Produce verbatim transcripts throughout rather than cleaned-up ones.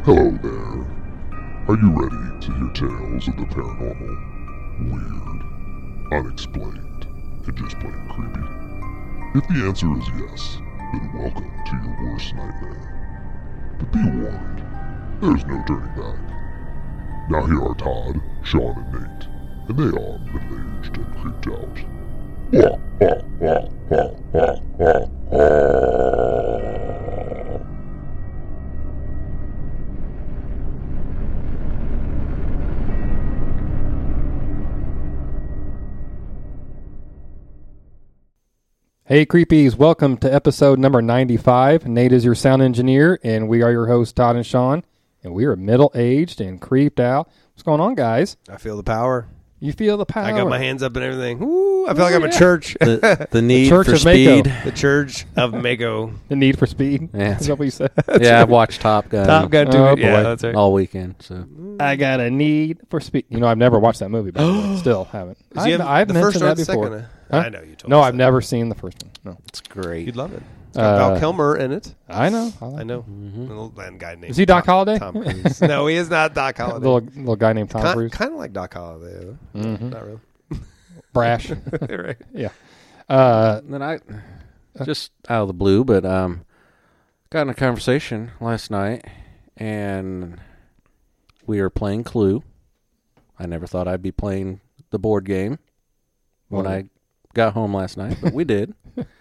Hello there. Are you ready to hear tales of the paranormal, weird, unexplained, and just plain creepy? If the answer is yes, then welcome to your worst nightmare. But be warned, there's no turning back. Now here are Todd, Sean, and Nate, and they are middle-aged and creeped out. Wah, wah, wah, wah, wah, wah, wah. Hey Creepies, welcome to episode number ninety-five. Nate is your sound engineer, and we are your hosts, Todd and Sean, and we are middle-aged and creeped out. What's going on, guys? I feel the power. You feel the power. I got my hands up and everything. Ooh, I feel Oh, like I'm yeah. a church. The, the need The Church for of speed. Mako. The church of Mako. The need for speed. Yeah. Is that what you said? Yeah, I've watched Top Gun, Top Gun Oh, two. Yeah, boy. that's right. all weekend. So I got a need for speed. You know, I've never watched that movie, but still haven't. Does he I've, have I've the mentioned first or that the before. second? Huh? I know you told No, us I've that. never seen the first one. No, it's great. You'd love it. It's got Uh, Val Kilmer in it. I know. I, like I know. Mhm. A little and guy named Is he Doc Tom- Holliday? Tom Cruise. No, he is not Doc A Holliday. little little guy named Tom Kind, Cruise. kind of like Doc Holliday. Though. Mhm. Not really. Brash. right. Uh, And then I, just out of the blue, but um, got in a conversation last night, and we were playing Clue. I never thought I'd be playing the board game when Well, I got home last night, but we did.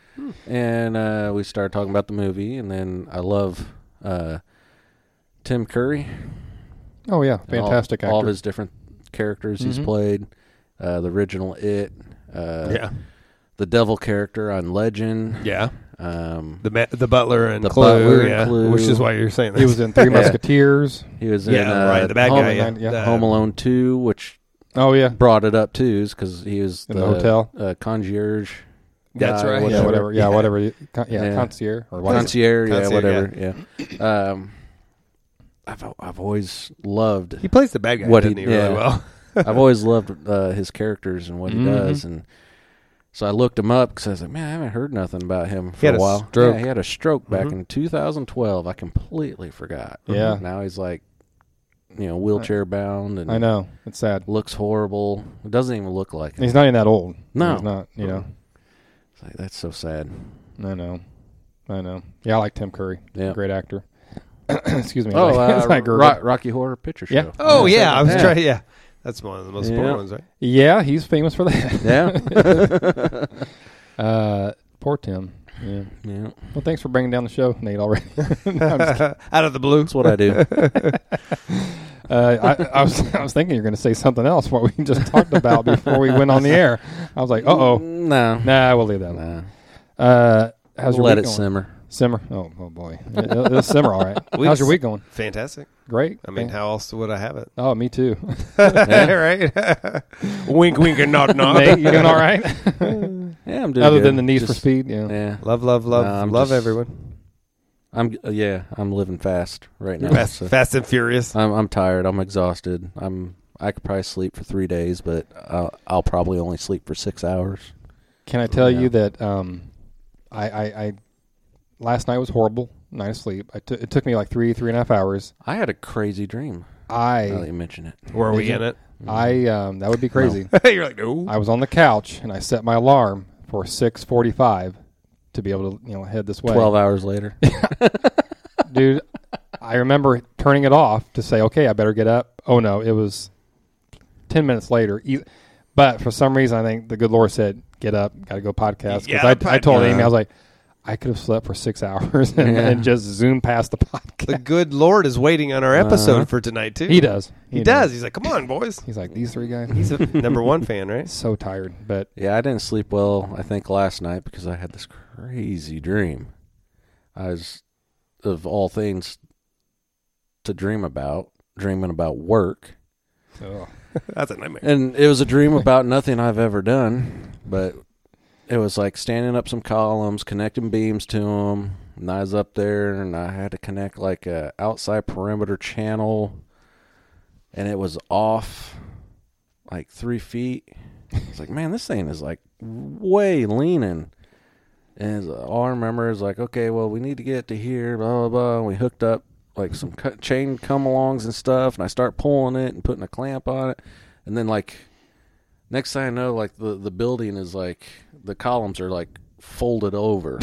And uh, we started talking about the movie, and then I love uh, Tim Curry. oh yeah, and all- fantastic all, of actor. his different characters he's Mhm. played. Uh, the original It. Uh, Yeah. The devil character on Legend. Yeah. Um, The ma- the butler and The Clue. butler and yeah. Clue. Which is why you're saying that. He was in Three Musketeers. he was Yeah, in uh, right, the bad Home, guy, yeah. yeah. The- Home Alone two, which Oh yeah, brought it up too, because he was In the hotel? uh, concierge. That's guy, right. yeah, Whatever. whatever. Yeah, Yeah. whatever. you- con- Yeah, Yeah. concierge or what is it? Concierge, yeah, Concierge, whatever. Yeah. Um, I've I've always loved. He plays the bad guy, What he- doesn't he, really yeah. well? I've always loved uh, his characters and what he Mhm. does, and so I looked him up because I was like, man, I haven't heard nothing about him for had a a while. stroke. Yeah, he had a stroke back Mhm. in two thousand twelve. I completely forgot. Yeah. Now he's like, you know, wheelchair bound, and I know. It's sad. looks horrible. It doesn't even look like him. He's not even that old. No. He's not, you know. It's like, that's so sad. I know. I know. Yeah, I like Tim Curry. Yeah. Great actor. Excuse me. Oh, It's uh, like gurgle. Ro- Rocky Horror Picture Show. Yeah. Oh, yeah. I was Yeah. trying. Yeah. That's one of the most Yeah. important ones, right? Yeah, he's famous for that. Yeah. uh, poor Tim. Yeah. Yeah. Well, thanks for bringing down the show, Nate, already. No, I'm just kidding. Out of the blue. That's what I do. uh, I, I was I was thinking you're going to say something else what we just talked about before we went on the air. I was like, uh-oh. No. Nah, we'll leave that. Nah. Uh, how's your Let week it going? simmer. Simmer. Oh, oh boy. It, it'll simmer all right. Weeks. How's your week going? Fantastic. Great. I mean, Fan- how else would I have it? Oh, me too. right? wink, wink, and nod, nod. Nate, you doing all right? Yeah, I'm doing Other good. than the need for Just- speed, yeah. Yeah. Love, love, love, No, I'm love just- everyone. I'm uh, yeah, I'm living fast right now. Fast, so fast and furious. I'm I'm tired. I'm exhausted. I'm I could probably sleep for three days, but I'll, I'll probably only sleep for six hours. Can I tell Yeah. you that um, I, I, I last night was horrible night of sleep. I t- it took me like three, three and a half hours. I had a crazy dream. Now that I, you mention it. Where are Did we you? in it? I, um, that would be crazy. You're like, no. I was on the couch and I set my alarm for six forty-five to be able to, you know, head this way. Twelve hours later. Dude, I remember turning it off to say, okay, I better get up. Oh no, it was ten minutes later. E- But for some reason, I think the good Lord said, get up, got to go podcast. Because Yeah, I, I told podcast. Amy, I was like, I could have slept for six hours and, Yeah. and just zoom past the podcast. The good Lord is waiting on our episode Uh-huh. for tonight, too. He does. He, does. He's like, come on, boys. He's like, these three guys. He's a number one fan, right? so tired. But Yeah, I didn't sleep well, I think, last night because I had this crazy dream. I was, of all things to dream about, dreaming about work. oh, That's a nightmare. And it was a dream about nothing I've ever done, but it was like standing up some columns, connecting beams to them, and I was up there, and I had to connect like a outside perimeter channel, and it was off like three feet. I was like, man, this thing is like way leaning. And all I remember is like, okay, well, we need to get to here, blah, blah, blah. And we hooked up like some cut chain come-alongs and stuff, and I start pulling it and putting a clamp on it, and then like next thing I know, like the the building is like the columns are like folded over.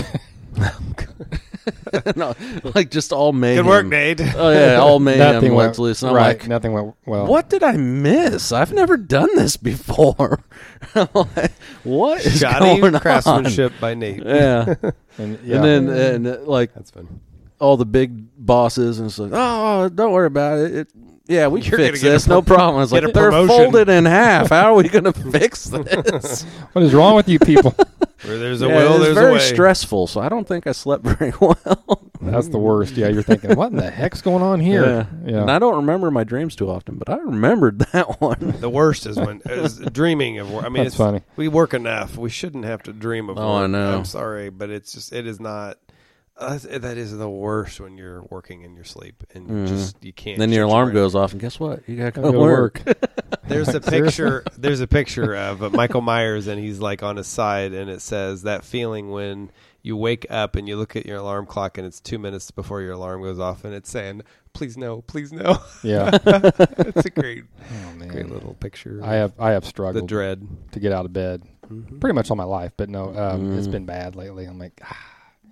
No, like just all mayhem. Good work, Nate. Oh yeah, all mayhem Nothing lets went loose. And I'm right. like, Nothing went well. what did I miss? I've never done this before. I'm like, what is Shoddy going craftsmanship by Nate. on? Yeah. And, yeah. And then and uh, like That's fun. all the big bosses and it's like, oh, don't worry about it. it yeah, we can You're fix gonna get this, a pro- no problem. It's get like a they're promotion. folded in half. How are we going to fix this? what is wrong with you people? Where there's a Yeah, will, it's there's very a way. stressful, so I don't think I slept very well. That's the worst. Yeah, you're thinking, what in the heck's going on here? Yeah. Yeah. And I don't remember my dreams too often, but I remembered that one. The worst is when is dreaming of work. I mean, That's it's funny. We work enough. We shouldn't have to dream of Oh, work. I know. I'm sorry, but it's just it is not. Uh, that is the worst when you're working in your sleep and you Mhm. just you can't. Then your shut alarm brain. goes off, and guess what? You got to Gotta go go to to work. There's a Like, seriously? picture. There's a picture of uh, Michael Myers, and he's like on his side, and it says that feeling when you wake up and you look at your alarm clock, and it's two minutes before your alarm goes off, and it's saying, "Please no, please no." Yeah. It's a great, Oh, man. great little picture. I have I have the struggled dread. to get out of bed Mhm. pretty much all my life, but no, um, Mm. it's been bad lately. I'm like, ah,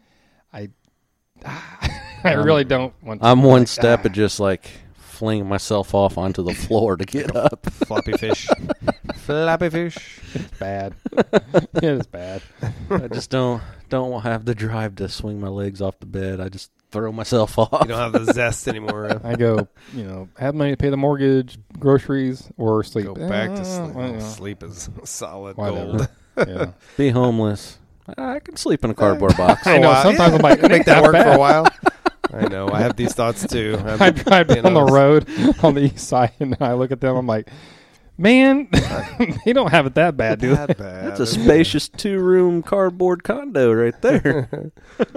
I, ah, I really don't want to. I'm one like, step ah. at just like fling myself off onto the floor to get up. Floppy fish. Floppy fish. It's bad. It is bad. I just don't don't have the drive to swing my legs off the bed. I just throw myself off. You don't have the zest anymore. I go, you know, have money to pay the mortgage, groceries, or sleep. Go back Eh, to sleep. well, you know, Sleep is solid whatever. gold. Yeah. Be homeless. I I can sleep in a cardboard box. I know, Wow, sometimes yeah. I'm like, I make that not work for bad. a while. I know. I have these thoughts too. I'm- I drive you down the know, road on the east side and I look at them. I'm like, man, they don't have it that bad, do they? That bad. That's a spacious two-room cardboard condo right there.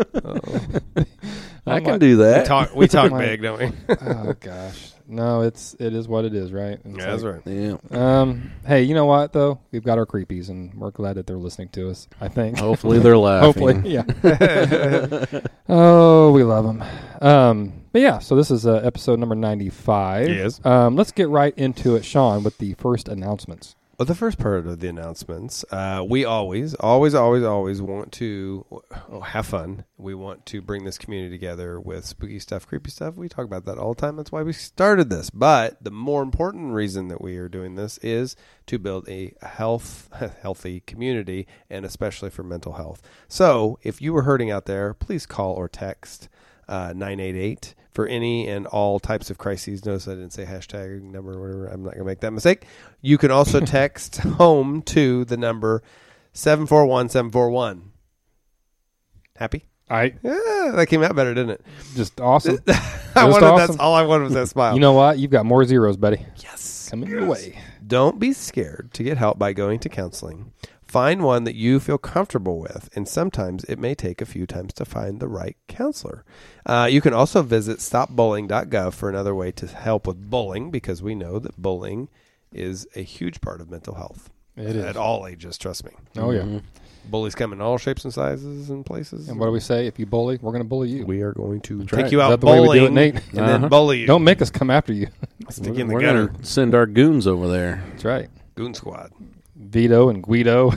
I I'm can like- do We that. talk, we talk My- big, don't we? Oh gosh, no, it's it is what it is, right? And it's Yeah, that's like, right. Yeah. Um, hey, you know what though? We've got our creepies, and we're glad that they're listening to us. I think. Hopefully they're laughing. Hopefully, yeah. Oh, we love them. Um, but yeah, so this is uh, episode number ninety-five. Yes. Um, let's get right into it, Sean, with the first announcements. Well, the first part of the announcements, uh, we always, always, always, always want to oh, have fun. We want to bring this community together with spooky stuff, creepy stuff. We talk about that all the time. That's why we started this. But the more important reason that we are doing this is to build a health, healthy community, and especially for mental health. So if you were hurting out there, please call or text uh, nine eight eight for any and all types of crises. Notice I didn't say hashtag number or whatever. I'm not going to make that mistake. You can also text home to the number seven four one seven four one. Happy? I Yeah, that came out better, didn't it? just awesome. I Just wanted, awesome. That's all I wanted was that smile. You know what? You've got more zeros, buddy. yes. Coming your way. Don't be scared to get help by going to counseling. Find one that you feel comfortable with, and sometimes it may take a few times to find the right counselor. Uh, you can also visit stop bullying dot gov for another way to help with bullying, because we know that bullying is a huge part of mental health. It is. At all ages, trust me. Oh yeah. Mhm. Bullies come in all shapes and sizes and places. And what do we say? If you bully, we're going to bully you. We are going to That's take right. you Is out that the way we bowling do it, Nate? and Uh-huh. then bully you. Don't make us come after you. Stick you in the We're gutter. gonna send our goons over there. That's right. Goon squad. Vito and Guido.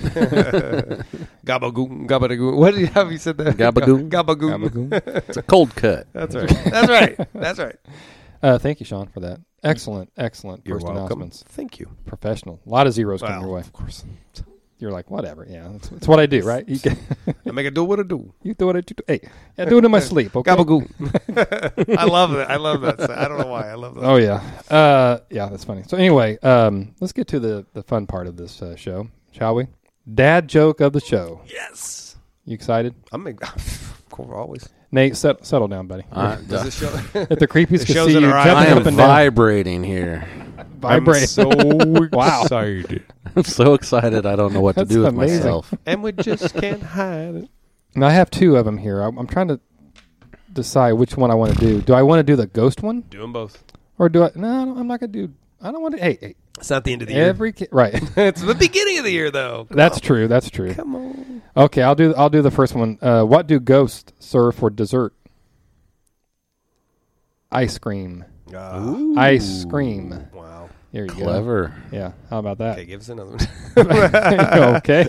Gabagoon, gabagoon. What did you have? You said that? Gabagoon. Gabagoon. Gabagoon. It's a cold cut. That's right. That's right. That's right. Uh, thank you, Sean, for that. Excellent, excellent You're first welcome. announcements. Thank you. Professional. A lot of zeros coming Well, your way. of course. You're like, whatever. Yeah, that's, that's what I do, right? You, can, I make it do what I do. you do it. You do, hey, I do it in my sleep. Okay. Gabagoon. I love that. I love that. I don't know why. I love that. Oh yeah, uh, yeah, that's funny. So anyway, um, let's get to the the fun part of this uh, show, shall we? Dad joke of the show. Yes. You excited? I'm make, of course, always. Nate, set, settle down, buddy. I, Does this show? If the creepies It could shows see in you our eyes. jumping I am up and down, vibrating here. vibrate. I'm so Wow. excited. I'm so excited. I don't know what to That's do with amazing. myself. And we just can't hide it. And I have two of them here. I'm, I'm trying to decide which one I want to do. Do I want to do the ghost one, Do them both. or do I? No, no, I'm not going to do. I don't want to. Hey, hey It's not the end of the every ki- right. year. It's the beginning of the year, though. Come That's on. true. That's true. Come on. Okay, I'll do. I'll do the first one. Uh, what do ghosts serve for dessert? ice cream. Uh, Ice cream. wow. There you Clever. go. Yeah. How about that? Okay, give us another one. Okay.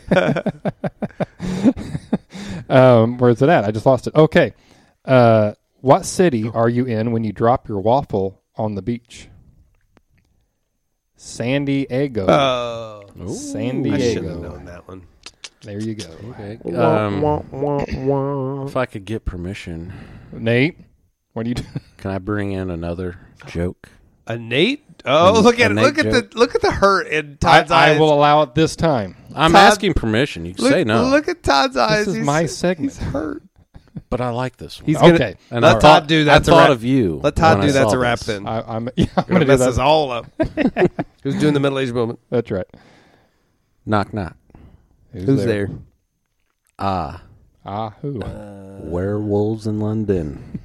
um, where's it at? I just lost it. Okay. Uh, what city are you in when you drop your waffle on the beach? San Diego. Oh, San I should have Diego. known that one. There you go. Okay. Um, if I could get permission, Nate, what do you do? can I bring in another joke? A Nate? Oh, A- look at a look Nate at joke? the look at the hurt in I, Todd's eyes. I will allow it this time. I'm Todd- asking permission. You can look, say no, Look at Todd's eyes. is He's- my segment. He's hurt. but I like this one. He's gonna, Okay. And let I Todd thought- do I that. to thought wrap. of you. Let Todd when do I that saw to wrap. this. Then I, I'm, yeah, I'm gonna going to do mess that. us all up. Who's doing the middle age moment? That's right. Knock knock. Who's there? Ah, Ah, who? werewolves in London.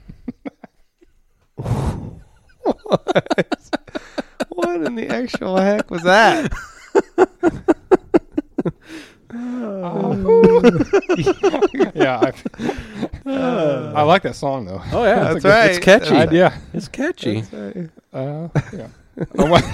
What in the actual heck was that? yeah. I, I like that song, though. Oh yeah, That's right. It's catchy. That's Yeah. It's catchy. Uh, yeah. Oh, what-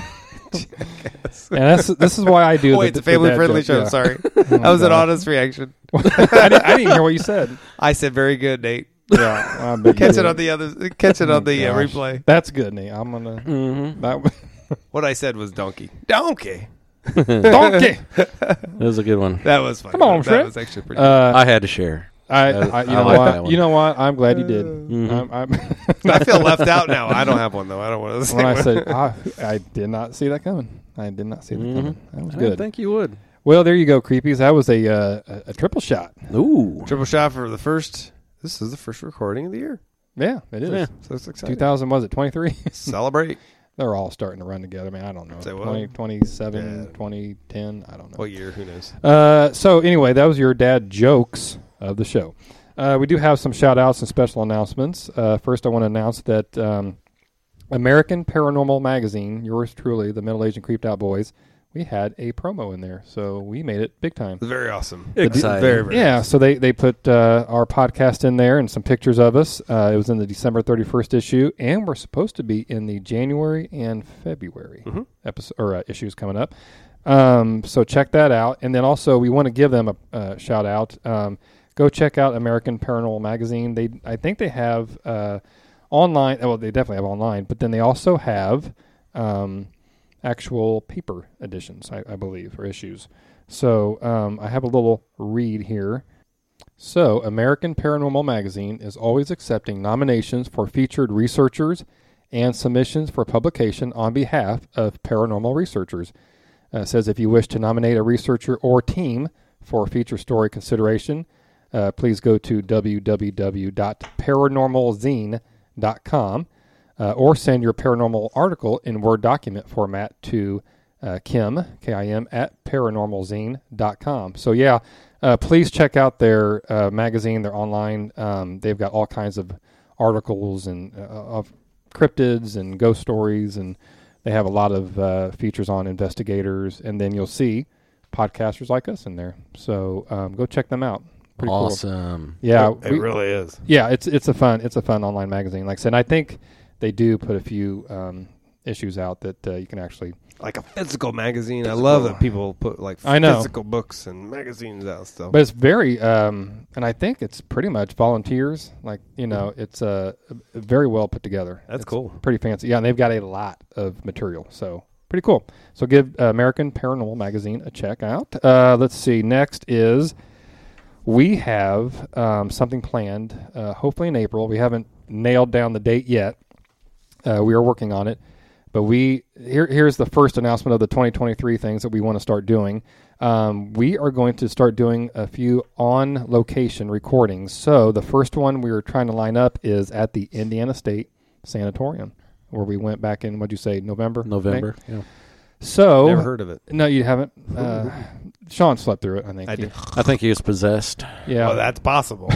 and that's, this is why I do Oh, the, it's a the family dad friendly joke, show. yeah. Sorry, Oh, that was an God. honest reaction. I, didn't, I didn't hear what you said. I said very good, Nate. Yeah, I bet you Catch it did. on the other. Catch it on the uh, Gosh. replay. That's good, Nate. I'm gonna. Mm-hmm. That What I said was donkey. Donkey. donkey. That was a good one. That was funny. Come on, that Fred. was actually pretty. Uh, I had to share. I, I- I, you I know like that what? one. You know what? I'm glad you did. Mhm. I'm, I'm good. I feel left out now. I don't have one though. I don't want to say when I one. said I, I did not see that coming. I did not see that Mhm. coming. That was I good. didn't think you would. Well, there you go, creepies. That was a uh, a, a triple shot. Ooh. Triple shot for the first. This is the first recording of the year. Yeah, it is. Yeah. So it's exciting. two thousand was it twenty-three? Celebrate. They're all starting to run together, man. I don't know. Say what? twenty, twenty-seven, Yeah. twenty ten, I don't know. What year? Who knows? Uh, so anyway, that was your dad jokes of the show. Uh, we do have some shout outs and special announcements. Uh, first, I want to announce that um, American Paranormal Magazine, yours truly, the Middle Aged and Creeped Out Boys, we had a promo in there. So we made it big time. It's very awesome. Exciting. Very, very Yeah, awesome. so they, they put uh, our podcast in there and some pictures of us. Uh, it was in the December thirty-first issue, and we're supposed to be in the January and February Mhm. episode or uh, issues coming up. Um, so check that out, and then also we want to give them a uh, shout out. Um, go check out American Paranormal Magazine. They I think they have uh, online. Well, they definitely have online, but then they also have um, actual paper editions, I, I believe, or issues. So um, I have a little read here. So American Paranormal Magazine is always accepting nominations for featured researchers and submissions for publication on behalf of paranormal researchers. Uh, it says if you wish to nominate a researcher or team for feature story consideration, uh, please go to w w w dot paranormal zine dot com uh, or send your paranormal article in Word document format to uh, Kim, K I M, at paranormal zine dot com. So, yeah, uh, please check out their uh, magazine. They're online. Um, they've got all kinds of articles and uh, of cryptids and ghost stories, and they have a lot of uh, features on investigators. And then you'll see podcasters like us in there. So um, go check them out. Pretty cool. Awesome. Yeah, It we- really is. yeah, it's it's a fun it's a fun online magazine. Like I said, I think they do put a few um, issues out that uh, you can actually. Like a physical magazine. I love that people put like I know. physical books and magazines out still. But it's very, um, and I think it's pretty much volunteers. Like you know, it's uh, very well put together. That's It's cool. pretty fancy. Yeah, and they've got a lot of material, so pretty cool. So give uh, American Paranormal Magazine a check out. Uh, let's see. Next is we have um, something planned. Uh, hopefully in April. We haven't nailed down the date yet. Uh, we are working on it. But we here here's the first announcement of the twenty twenty-three things that we want to start doing. Um, we are going to start doing a few on-location recordings. So the first one we were trying to line up is at the Indiana State Sanatorium, where we went back in, what'd you say, November? November. May? Yeah. So Never heard of it. no, you haven't. Uh, Sean slept through it, I think. I He- did. I think he was possessed. Yeah. Well, that's possible.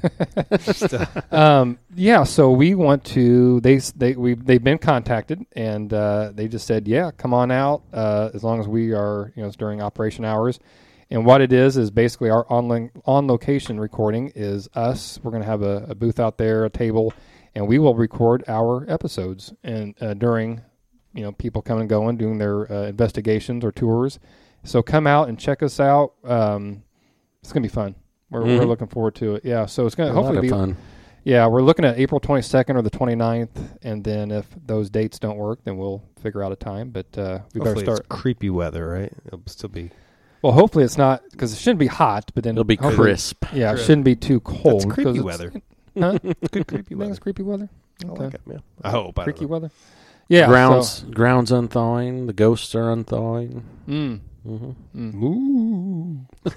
um, yeah, so we want to. They they we they've been contacted, and uh, they just said, yeah, come on out uh, as long as we are, you know, it's during operation hours. And what it is is basically our on on location recording is us. We're going to have a, a booth out there, a table, and we will record our episodes and uh, during, you know, people coming and going, doing their uh, investigations or tours. So come out and check us out. Um, it's gonna be fun. We're Mhm. we're looking forward to it. Yeah. So it's gonna A hopefully lot of be fun. Yeah, we're looking at April twenty-second or the twenty-ninth, and then if those dates don't work, then we'll figure out a time. But uh, we better Hopefully start. it's creepy weather, right? It'll still be. Well, hopefully it's not, because it shouldn't be hot, but then It'll be hopefully- crisp. Yeah, Crisp. it shouldn't be too cold. That's creepy 'cause it's- weather. Huh? Good creepy You think weather. it's creepy weather? I Okay. like it, yeah. I hope. I don't Creaky know. weather. Yeah. grounds So, grounds unthawing. The ghosts are unthawing. mm, hmm mm. Moo.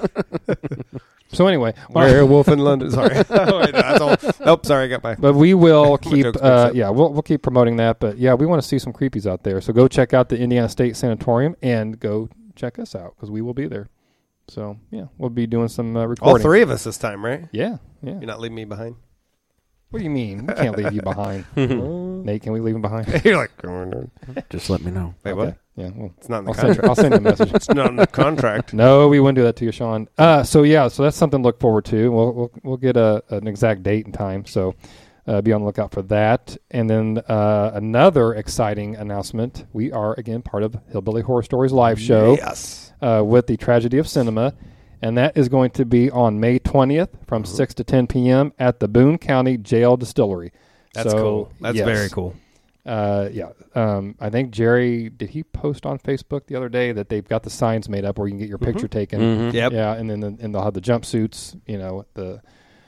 So anyway, Werewolf in London. Sorry. Oh, wait, no, that's all. Nope. Sorry, I got my. but we will keep, joke's uh, mixed up. yeah, we'll we'll keep promoting that. But yeah, we want to see some creepies out there. So go check out the Indiana State Sanatorium and go check us out because we will be there. So yeah, we'll be doing some uh, All recording. three of us this time, right? Yeah, yeah. You're not leaving me behind. What do you mean? We can't leave you behind, Nate. Can we leave him behind? You're like, "Oh, no." Just let me know. Wait, Okay. what? Yeah, well, It's not in the I'll send, contract. I'll send you a message. It's not in the contract. No, we wouldn't do that to you, Sean. Uh, so yeah, so that's something to look forward to. We'll we'll, we'll get a an exact date and time. So uh, be on the lookout for that. And then uh, another exciting announcement: we are again part of Hillbilly Horror Stories live show Yes. uh, with the Tragedy of Cinema, and that is going to be on May twentieth from Mhm. six to ten p.m. at the Boone County Jail Distillery. That's So, cool. That's yes. very cool. Uh, yeah. Um, I think Jerry, did he post on Facebook the other day that they've got the signs made up where you can get your picture taken? Mhm. Yep. Yeah, and then the, and they'll have the jumpsuits. You know, the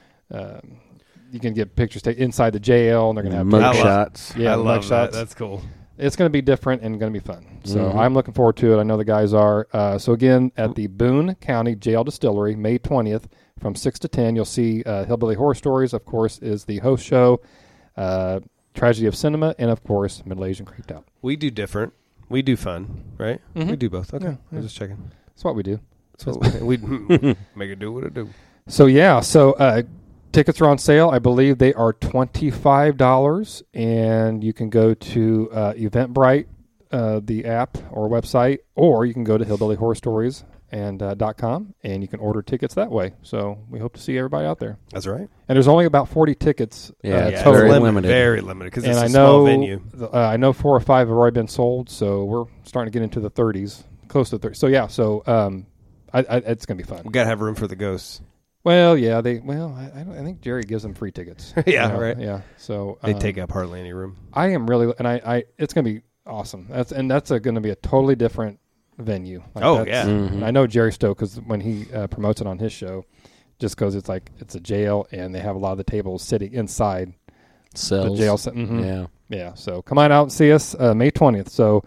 um, you can get pictures taken inside the jail, and they're going to have Mug I love- shots. yeah, I mug love that. shots. That's cool. It's going to be different and going to be fun. So Mhm. I'm looking forward to it. I know the guys are. Uh, so again, at the Boone County Jail Distillery, May twentieth from six to ten, you'll see uh, Hillbilly Horror Stories. Of course, is the host show. Uh, Tragedy of Cinema, and of course, Middle Aged and Creeped Out. We do different. We do fun, right? Mhm. We do both. Okay. Yeah, I yeah. was just checking. That's what we do. So we make it do what it do. So yeah, so uh, tickets are on sale. I believe they are twenty-five dollars, and you can go to uh, Eventbrite, uh, the app or website, or you can go to Hillbilly Horror Stories and uh, dot com, and you can order tickets that way. So we hope to see everybody out there. That's right. And there's only about forty tickets. Yeah, uh, it's yeah, total. very lim- limited. Very limited because and it's a I small know, venue. uh, I know four or five have already been sold, so we're starting to get into the thirties, close to thirty. So yeah, so um, I, I, it's gonna be fun. We gotta have room for the ghosts. Well, yeah, they. Well, I, I, don't, I think Jerry gives them free tickets. Yeah, You know, right. Yeah, so They um, take up hardly any room. I am really, and I, I it's gonna be awesome. That's and that's going to be a totally different venue. Like Oh, that's- yeah. Mhm. and I know Jerry Stowe because when he uh, promotes it on his show, just because it's like it's a jail and they have a lot of the tables sitting inside Cells. the jail. Mm-hmm. Yeah. Yeah, so come on out and see us uh, May twentieth. So,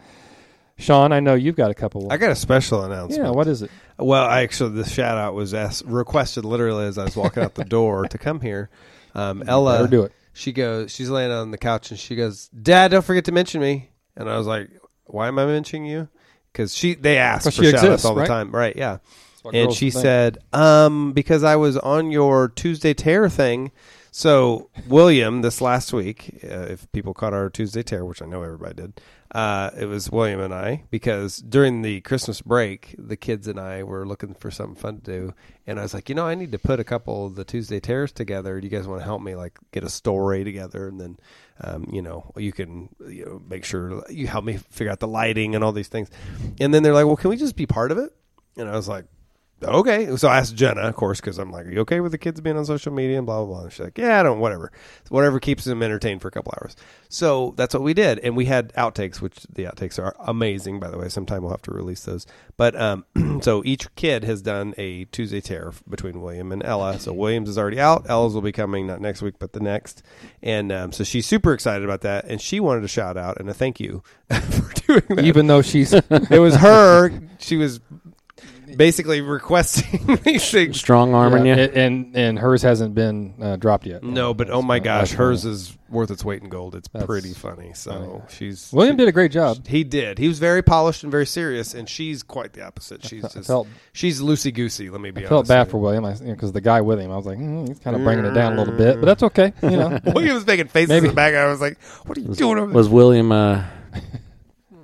Sean, I know you've got a couple. I got a special announcement. yeah, what is it? Well, I actually, the shout out was asked, requested literally as I was walking out the door to come here. Um, Ella, Better do it. she goes, she's laying on the couch and she goes, "Dad, don't forget to mention me." And I was like, "Why am I mentioning you?" Because she, they ask for Well, she shout outs exists, all the right? time, right? Yeah. That's what And girls she think. said, um, because I was on your Tuesday Terror thing. So William, this last week, uh, if people caught our Tuesday Terror, which I know everybody did, uh, it was William and I, because during the Christmas break, the kids and I were looking for something fun to do. And I was like, you know, I need to put a couple of the Tuesday Terrors together. Do you guys want to help me, like, get a story together? And then, um, you know, you can you know, make sure you help me figure out the lighting and all these things. And then they're like, well, can we just be part of it? And I was like, okay. So I asked Jenna, of course, because I'm like, are you okay with the kids being on social media and blah, blah, blah. And she's like, yeah, I don't, whatever. Whatever keeps them entertained for a couple hours. So that's what we did. And we had outtakes, which the outtakes are amazing, by the way. Sometime we'll have to release those. But um, so each kid has done a Tuesday Terror between William and Ella. So Williams is already out. Ella's will be coming not next week, but the next. And um, so she's super excited about that. And she wanted a shout out and a thank you for doing that. even though she's It was her. She was basically requesting these things. Strong arming yeah, you. and, and and hers hasn't been uh, dropped yet. No, but That's- oh my uh, gosh, that's hers funny. is worth its weight in gold. It's That's pretty funny. So funny. she's William she- did a great job. He did. He was very polished and very serious, and she's quite the opposite. She's I just felt she's loosey goosey. Let me be I honest. felt bad with for you. William because you know, the guy with him, I was like, mm, he's kind of bringing it down a little bit, but that's okay. You know, William was making faces Maybe- in the back. I was like, "What are you doing over there?" Was William uh,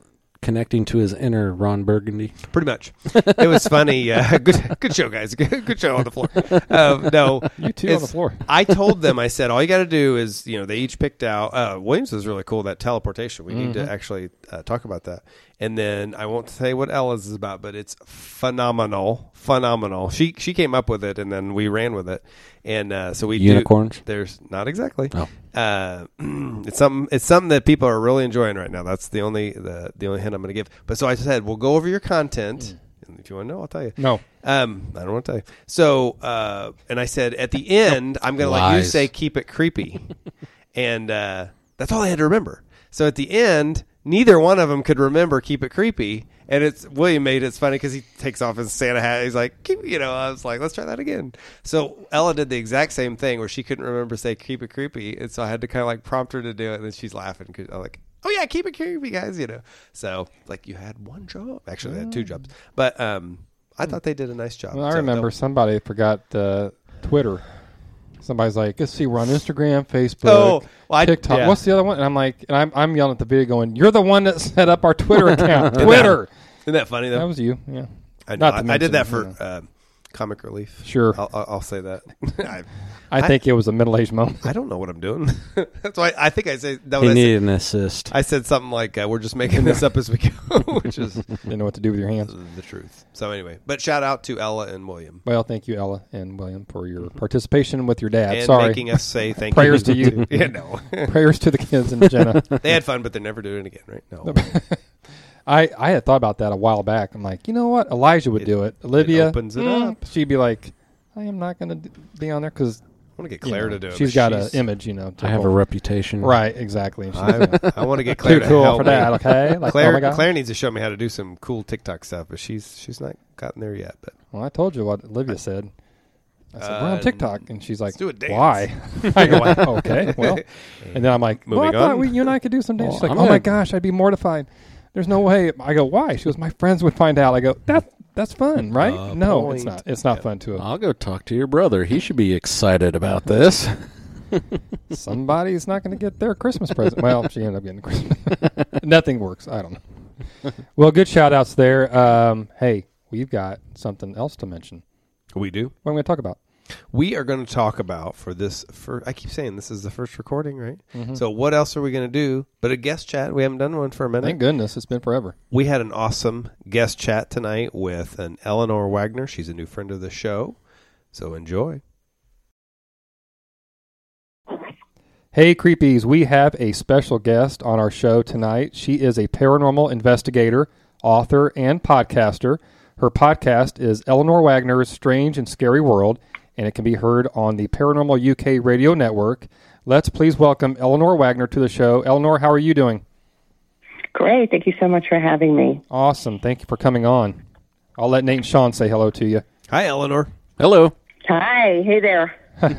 connecting to his inner Ron Burgundy. Pretty much. It was funny. Uh, good good show, guys. Good, good show on the floor. Uh, no. You two on the floor. I told them, I said, all you got to do is, you know, they each picked out, uh, Williams was really cool, that teleportation. We mm-hmm. need to actually uh, talk about that. And then I won't say what Ella's is about, but it's phenomenal. Phenomenal. She she came up with it, and then we ran with it. And uh, so we Unicorns? Do, there's not exactly. Oh. Uh, it's something. It's something that people are really enjoying right now. That's the only the the only hint I'm going to give. But so I said we'll go over your content. Mm. If you want to know, I'll tell you. No, um, I don't want to tell you. So, uh, and I said at the end, I'm going to let you say keep it creepy, and uh, that's all I had to remember. So at the end, neither one of them could remember keep it creepy. And it's William made it's funny because he takes off his Santa hat. He's like, keep, you know, I was like, let's try that again. So Ella did the exact same thing where she couldn't remember say keep it creepy, and so I had to kind of like prompt her to do it. And then she's laughing because I'm like, oh yeah, keep it creepy, guys, you know. So like you had one job, actually, they had two jobs, but um, I thought they did a nice job. Well, I so remember somebody forgot uh, Twitter. Somebody's like, let's see, we're on Instagram, Facebook, oh, well, I, TikTok. Yeah. What's the other one? And I'm like, and I'm, I'm yelling at the video going, you're the one that set up our Twitter account. Twitter. Isn't that funny, though? That was you, yeah. I, know, Not I, mention, I did that for you know. uh, comic relief. Sure. I'll, I'll, I'll say that. I, I think I, it was a middle-aged moment. I don't know what I'm doing. That's why I think I say that. He I needed said, an assist. I said something like, uh, we're just making this up as we go, which is Didn't know what to do with your hands. the truth. So anyway, but shout out to Ella and William. Well, thank you, Ella and William, for your participation with your dad. And Sorry. making us say thank Prayers you. to you. Yeah, no. Prayers to the kids and Jenna. They had fun, but they're never doing it again, right? No. I, I had thought about that a while back. I'm like, you know what? Elijah would It- do it. Olivia, it opens it mm, up. she'd be like, I am not going to be on there because I want to get Claire to do it. she's but got she's- an image, you know. to I have a hold. reputation. Right, exactly. And she's I, I want to get Claire too to cool help for me. that, okay? Like, Claire, oh my God. Claire needs to show me how to do some cool TikTok stuff, but she's she's not gotten there yet. But Well, I told you what Olivia said. I said, we're Uh, on TikTok. And she's like, let's do a dance. why? I go, "Well, okay, well. And then I'm like, well, I Moving thought on. we, you and I could do some dance. Well, She's like, I'm oh, my gonna- gosh, I'd be mortified. There's no way. I go, why? She goes, my friends would find out. I go, that that's fun, right? Uh, no, point. it's not. It's not Yeah. fun to I'll go talk to your brother. He should be excited about this. Somebody's not going to get their Christmas present. Well, she ended up getting Christmas. Nothing works. I don't know. Well, good shout outs there. Um, hey, we've got something else to mention. we do. What are we going to talk about? We are going to talk about for this. For I keep saying this is the first recording, right? Mm-hmm. So what else are we going to do? But a guest chat. We haven't done one for a minute. Thank goodness. It's been forever. We had an awesome guest chat tonight with an Eleanor Wagner. She's a new friend of the show. So enjoy. Hey, Creepies, we have a special guest on our show tonight. She is a paranormal investigator, author, and podcaster. Her podcast is Eleanor Wagner's Strange and Scary World, and it can be heard on the Paranormal U K radio network. Let's please welcome Eleanor Wagner to the show. Eleanor, how are you doing? Great. Thank you so much for having me. Awesome. Thank you for coming on. I'll let Nate and Sean say hello to you. Hi, Eleanor. Hello. Hi. Hey there.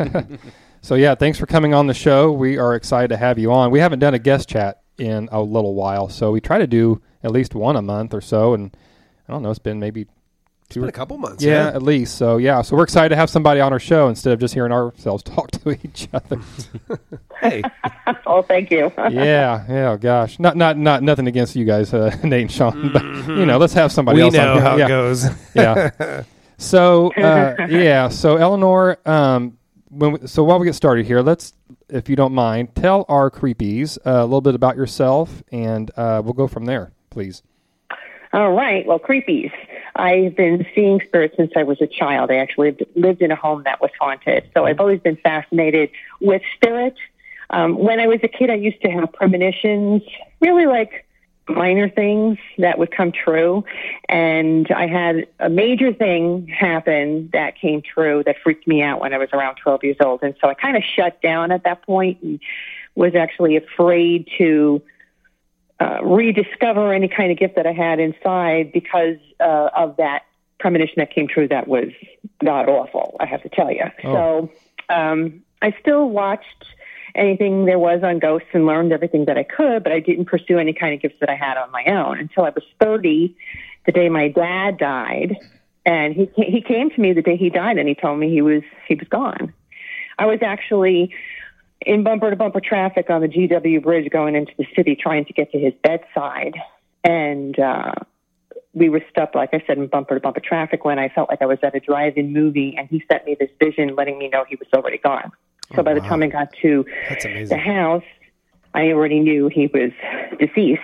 So, yeah, thanks for coming on the show. We are excited to have you on. We haven't done a guest chat in a little while, so we try to do at least one a month or so, and I don't know, it's been maybe It's been a couple months. yeah, Yeah. at least. So, yeah, so we're excited to have somebody on our show instead of just hearing ourselves talk to each other. Hey. Oh, thank you. yeah, yeah, gosh. Not not not nothing against you guys, uh, Nate and Sean, but, you know, let's have somebody We else know on here. how yeah. it goes. Yeah. So, uh, yeah, so Eleanor, um, when we, so while we get started here, let's, if you don't mind, tell our creepies uh, a little bit about yourself, and uh, we'll go from there, please. All right. Well, creepies. I've been seeing spirits since I was a child. I actually lived, lived in a home that was haunted. So I've always been fascinated with spirits. Um, when I was a kid, I used to have premonitions, really like minor things that would come true. And I had a major thing happen that came true that freaked me out when I was around twelve years old. And so I kind of shut down at that point and was actually afraid to uh, rediscover any kind of gift that I had inside because uh, of that premonition that came true that was god awful, I have to tell you. Oh. So um, I still watched anything there was on ghosts and learned everything that I could, but I didn't pursue any kind of gifts that I had on my own until I was thirty, the day my dad died. And he he came to me the day he died, and he told me he was he was gone. I was actually in bumper-to-bumper traffic on the G W Bridge going into the city trying to get to his bedside. and uh, we were stuck, like I said, in bumper-to-bumper traffic when I felt like I was at a drive-in movie, and he sent me this vision letting me know he was already gone. So Oh, by the wow. time I got to That's the amazing. house, I already knew he was deceased.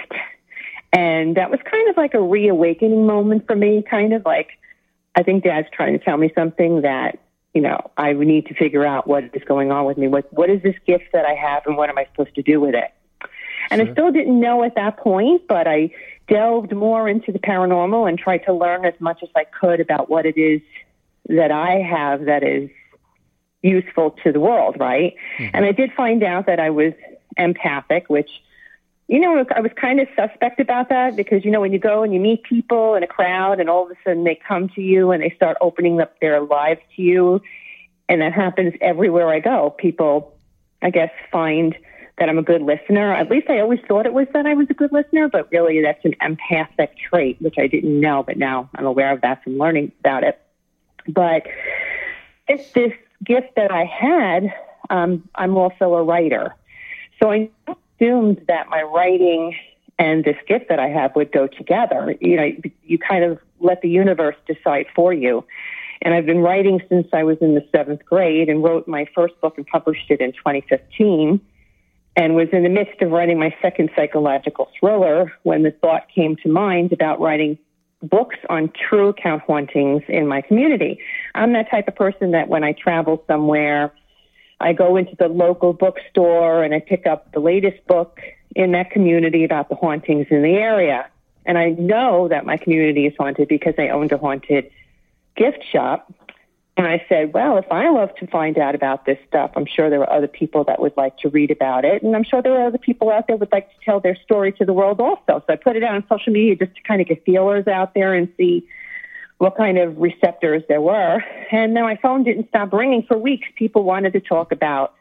And that was kind of like a reawakening moment for me, kind of like, I think Dad's trying to tell me something that, you know, I would need to figure out what is going on with me. What What is this gift that I have, and what am I supposed to do with it? And Sure. I still didn't know at that point, but I delved more into the paranormal and tried to learn as much as I could about what it is that I have that is useful to the world, right? Mm-hmm. And I did find out that I was empathic, which, you know, I was kind of suspect about that because, you know, when you go and you meet people in a crowd and all of a sudden they come to you and they start opening up their lives to you, and that happens everywhere I go. People, I guess, find that I'm a good listener. At least I always thought it was that I was a good listener, but really that's an empathic trait, which I didn't know, but now I'm aware of that from learning about it. But it's this gift that I had. Um, I'm also a writer. So I assumed that my writing and this gift that I have would go together. You know, you kind of let the universe decide for you. And I've been writing since I was in the seventh grade and wrote my first book and published it in twenty fifteen and was in the midst of writing my second psychological thriller when the thought came to mind about writing books on true account hauntings in my community. I'm that type of person that when I travel somewhere, I go into the local bookstore and I pick up the latest book in that community about the hauntings in the area. And I know that my community is haunted because I owned a haunted gift shop. And I said, well, if I love to find out about this stuff, I'm sure there are other people that would like to read about it. And I'm sure there are other people out there who would like to tell their story to the world also. So I put it out on social media just to kind of get feelers out there and see what kind of receptors there were. And then my phone didn't stop ringing for weeks. People wanted to talk about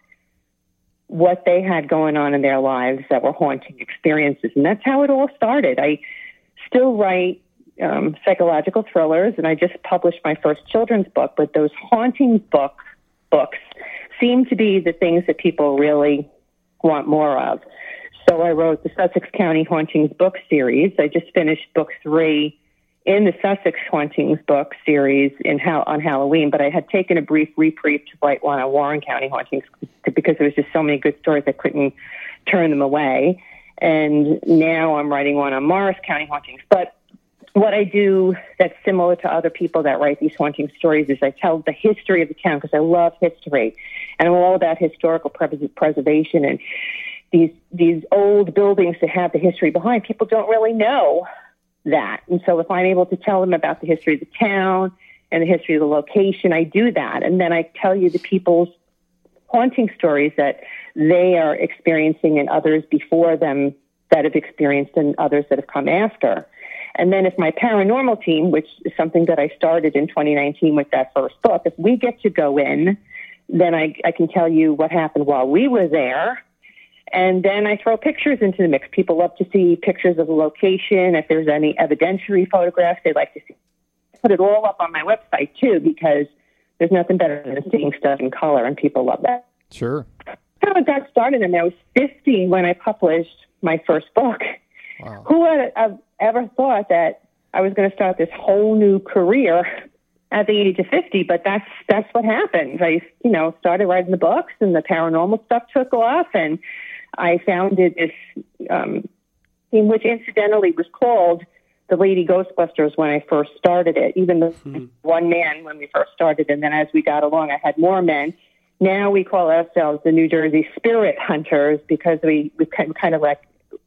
what they had going on in their lives that were haunting experiences. And that's how it all started. I still write um, psychological thrillers, and I just published my first children's book, but those haunting book books seem to be the things that people really want more of. So I wrote the Sussex County Hauntings book series. I just finished book three in the Sussex Hauntings book series in how, on Halloween, but I had taken a brief reprieve to write one on Warren County Hauntings because there was just so many good stories I couldn't turn them away. And now I'm writing one on Morris County Hauntings. But what I do that's similar to other people that write these haunting stories is I tell the history of the town because I love history. And I'm all about historical pres- preservation and these these old buildings that have the history behind. People don't really know that. And so if I'm able to tell them about the history of the town and the history of the location, I do that. And then I tell you the people's haunting stories that they are experiencing and others before them that have experienced and others that have come after. And then if my paranormal team, which is something that I started in twenty nineteen with that first book, if we get to go in, then I, I can tell you what happened while we were there. And then I throw pictures into the mix. People love to see pictures of the location. If there's any evidentiary photographs, they like to see. Put it all up on my website, too, because there's nothing better than seeing stuff in color, and people love that. Sure. How it got started, and I was fifty when I published my first book. Wow. Who would have ever thought that I was going to start this whole new career at the age of fifty? But that's that's what happened. I, you know, started writing the books, and the paranormal stuff took off, and I founded this um, team, which incidentally was called the Lady Ghostbusters when I first started it, even though hmm. one man when we first started. And then as we got along, I had more men. Now we call ourselves the New Jersey Spirit Hunters because we, we kind, kind of like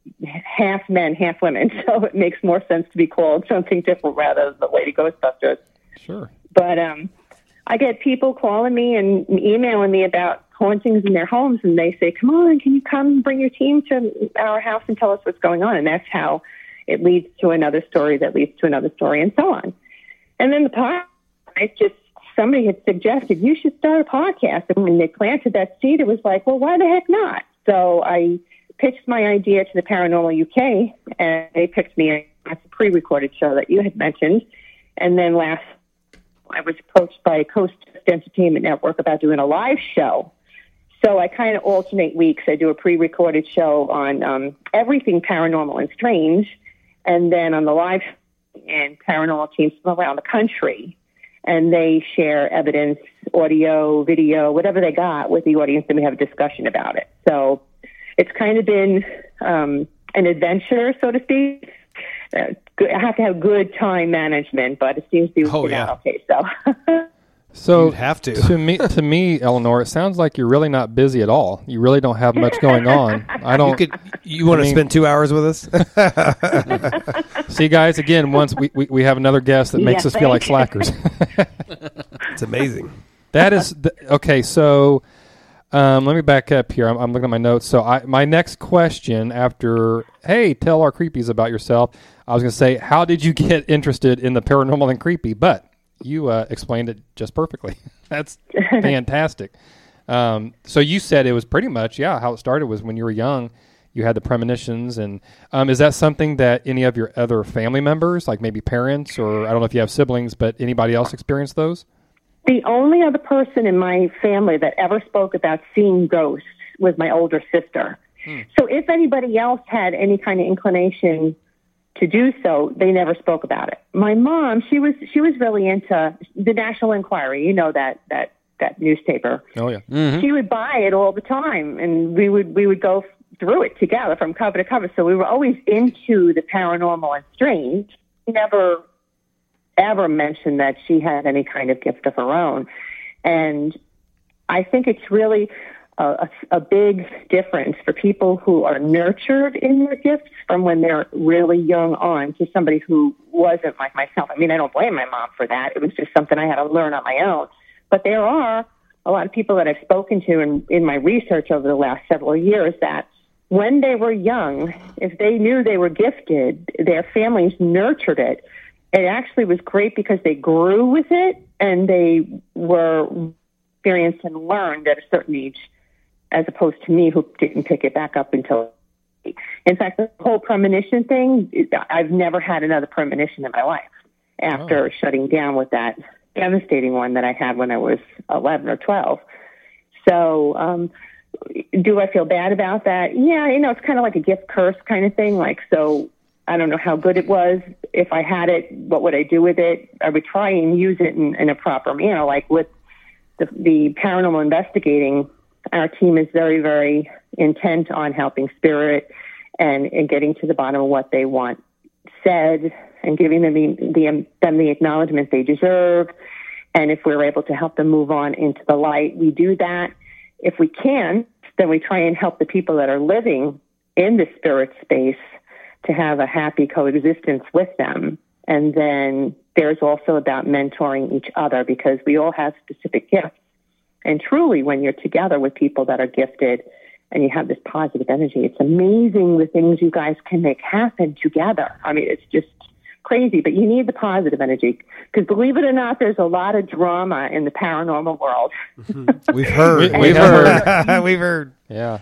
half men, half women. So it makes more sense to be called something different rather than the Lady Ghostbusters. Sure. But um, I get people calling me and emailing me about hauntings in their homes, and they say, come on, can you come bring your team to our house and tell us what's going on? And that's how it leads to another story that leads to another story and so on. And then the podcast, I just, somebody had suggested, you should start a podcast. And when they planted that seed, it was like, well, why the heck not? So I pitched my idea to the Paranormal U K, and they picked me as a pre-recorded show that you had mentioned. And then last, I was approached by Coast Entertainment Network about doing a live show. So I kind of alternate weeks. I do a pre-recorded show on um, everything paranormal and strange, and then on the live and paranormal teams from around the country, and they share evidence, audio, video, whatever they got with the audience, and we have a discussion about it. So it's kind of been um, an adventure, so to speak. Uh, I have to have good time management, but it seems to be Oh, working yeah. out okay. So. So You'd have to. to me, to me, Eleanor, it sounds like you're really not busy at all. You really don't have much going on. I don't. You could. You want I to mean- spend two hours with us? See, guys, again, once we, we, we have another guest that makes Yeah, us feel like thank slackers. It's amazing. That is th- okay. So, um, let me back up here. I'm, I'm looking at my notes. So, I my next question after, hey, tell our creepies about yourself. I was going to say, how did you get interested in the paranormal and creepy? But you uh, explained it just perfectly. That's fantastic. Um, so you said it was pretty much, yeah, how it started was when you were young. You had the premonitions, and um, is that something that any of your other family members, like maybe parents, or I don't know if you have siblings, but anybody else experienced those? The only other person in my family that ever spoke about seeing ghosts was my older sister. Hmm. So if anybody else had any kind of inclination to do so, they never spoke about it. My mom, she was she was really into the National Enquirer, you know, that that that newspaper. Oh yeah. Mm-hmm. She would buy it all the time, and we would we would go through it together from cover to cover. So we were always into the paranormal and strange. She never ever mentioned that she had any kind of gift of her own. And I think it's really a, a, a big difference for people who are nurtured in their gifts from when they're really young on to somebody who wasn't like myself. I mean, I don't blame my mom for that. It was just something I had to learn on my own. But there are a lot of people that I've spoken to in, in my research over the last several years that when they were young, if they knew they were gifted, their families nurtured it. It actually was great because they grew with it and they were experienced and learned at a certain age, as opposed to me who didn't pick it back up until. In fact, the whole premonition thing, I've never had another premonition in my life after oh. shutting down with that devastating one that I had when I was eleven or twelve. So, um, do I feel bad about that? Yeah, you know, it's kind of like a gift curse kind of thing. Like, so I don't know how good it was. If I had it, what would I do with it? I would try and use it in, in a proper manner. Like with the, the paranormal investigating, our team is very, very intent on helping spirit and, and getting to the bottom of what they want said and giving them the, the, them the acknowledgement they deserve. And if we're able to help them move on into the light, we do that. If we can, then we try and help the people that are living in the spirit space to have a happy coexistence with them. And then there's also about mentoring each other because we all have specific gifts. And truly, when you're together with people that are gifted and you have this positive energy, it's amazing the things you guys can make happen together. I mean, it's just crazy, but you need the positive energy because believe it or not, there's a lot of drama in the paranormal world. We've heard. We- We've have heard. We've heard. Yeah.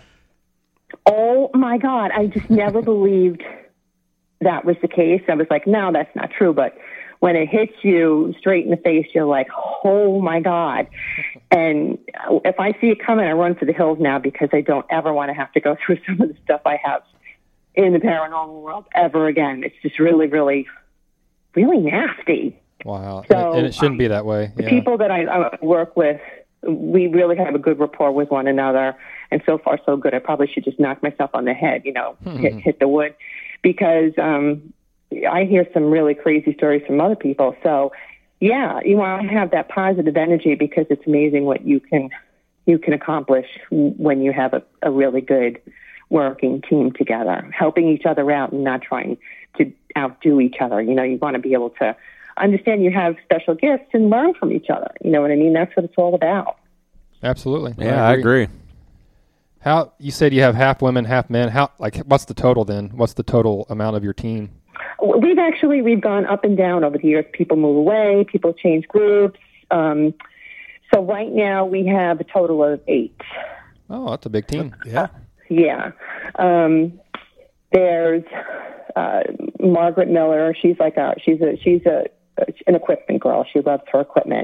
Oh my God, I just never believed that was the case. I was like, no, that's not true. But when it hits you straight in the face, you're like, oh my God. And if I see it coming, I run for the hills now because I don't ever want to have to go through some of the stuff I have in the paranormal world ever again. It's just really, really, really nasty. Wow. So, and it shouldn't um, be that way. The Yeah. people that I uh, work with, we really have a good rapport with one another. And so far, so good. I probably should just knock myself on the head, you know, hit, hit the wood. Because um, I hear some really crazy stories from other people. So, yeah, you want to have that positive energy because it's amazing what you can you can accomplish when you have a, a really good working team together, helping each other out and not trying to outdo each other. You know, you want to be able to understand you have special gifts and learn from each other. You know what I mean? That's what it's all about. Absolutely. Yeah, I agree. How you said you have half women, half men. How like what's the total then? What's the total amount of your team? We've actually we've gone up and down over the years. People move away. People change groups. Um, so right now we have a total of eight. Oh, that's a big team. Yeah. Yeah. Um, there's uh, Margaret Miller. She's like a she's a she's a an equipment girl. She loves her equipment.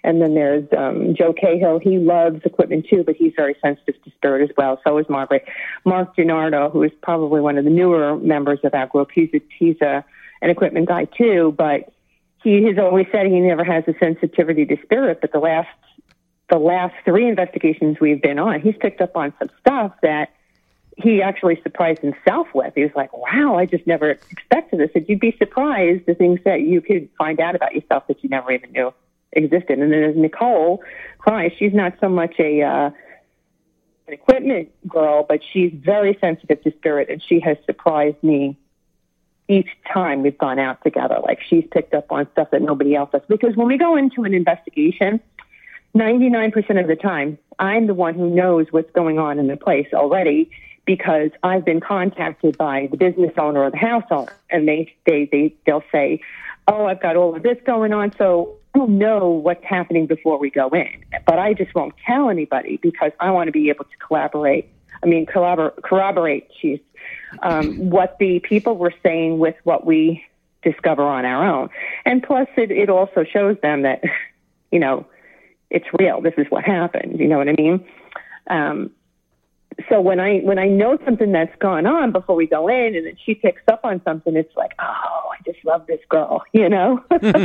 And then there's um, Joe Cahill. He loves equipment too, but he's very sensitive to spirit as well. So is Margaret. Mark Gennardo, who is probably one of the newer members of our group, he's a, he's a, an equipment guy too, but he has always said he never has a sensitivity to spirit. But the last the last three investigations we've been on, he's picked up on some stuff that he actually surprised himself with. He was like, wow, I just never expected this. And you'd be surprised the things that you could find out about yourself that you never even knew existed. And then there's Nicole Price. She's not so much a uh, an equipment girl, but she's very sensitive to spirit, and she has surprised me each time we've gone out together. Like, she's picked up on stuff that nobody else does. Because when we go into an investigation, ninety-nine percent of the time, I'm the one who knows what's going on in the place already, because I've been contacted by the business owner or the house owner, and they, they, they, they'll say, oh, I've got all of this going on, so I'll know what's happening before we go in. But I just won't tell anybody because I want to be able to collaborate. I mean, collabor- corroborate, geez, um, what the people were saying with what we discover on our own. And plus, it, it also shows them that, you know, it's real. This is what happened. You know what I mean? Um, so when I when I know something that's gone on before we go in, and then she picks up on something, it's like, oh, I just love this girl. You know,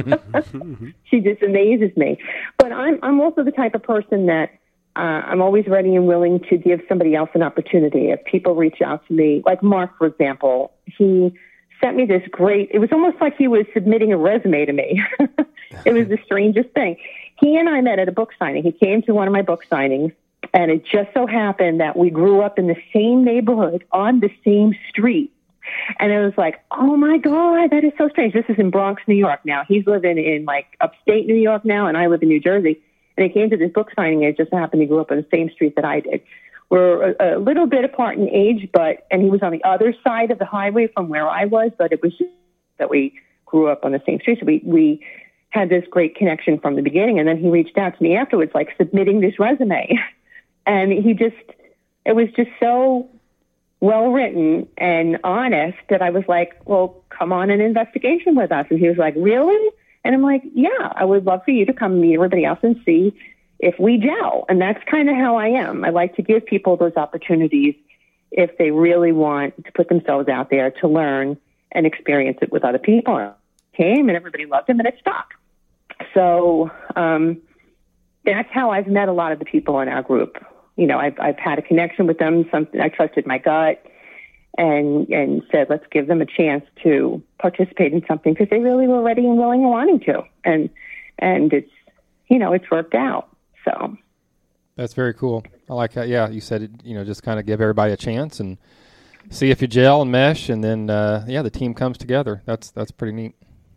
she just amazes me. But I'm I'm also the type of person that uh, I'm always ready and willing to give somebody else an opportunity. If people reach out to me, like Mark, for example, he sent me this great. It was almost like he was submitting a resume to me. It was the strangest thing. He and I met at a book signing. He came to one of my book signings, and it just so happened that we grew up in the same neighborhood on the same street. And it was like, oh, my God, that is so strange. This is in Bronx, New York now. He's living in, like, upstate New York now, and I live in New Jersey. And he came to this book signing, and it just happened he grew up on the same street that I did. We're a, a little bit apart in age, but and he was on the other side of the highway from where I was, but it was just that we grew up on the same street. So we, we had this great connection from the beginning. And then he reached out to me afterwards, like submitting this resume. And he just, it was just so well written and honest that I was like, well, come on an investigation with us. And he was like, really? And I'm like, yeah, I would love for you to come meet everybody else and see if we gel. And that's kind of how I am. I like to give people those opportunities if they really want to put themselves out there to learn and experience it with other people. Came and everybody loved him, and it stuck. So um, that's how I've met a lot of the people in our group. You know, I've, I've had a connection with them. Something I trusted my gut and and said, let's give them a chance to participate in something, because they really were ready and willing and wanting to. And and it's, you know, it's worked out. So that's very cool. I like that. Yeah, you said it, you know, just kind of give everybody a chance and see if you gel and mesh, and then uh, yeah, the team comes together. That's that's pretty neat.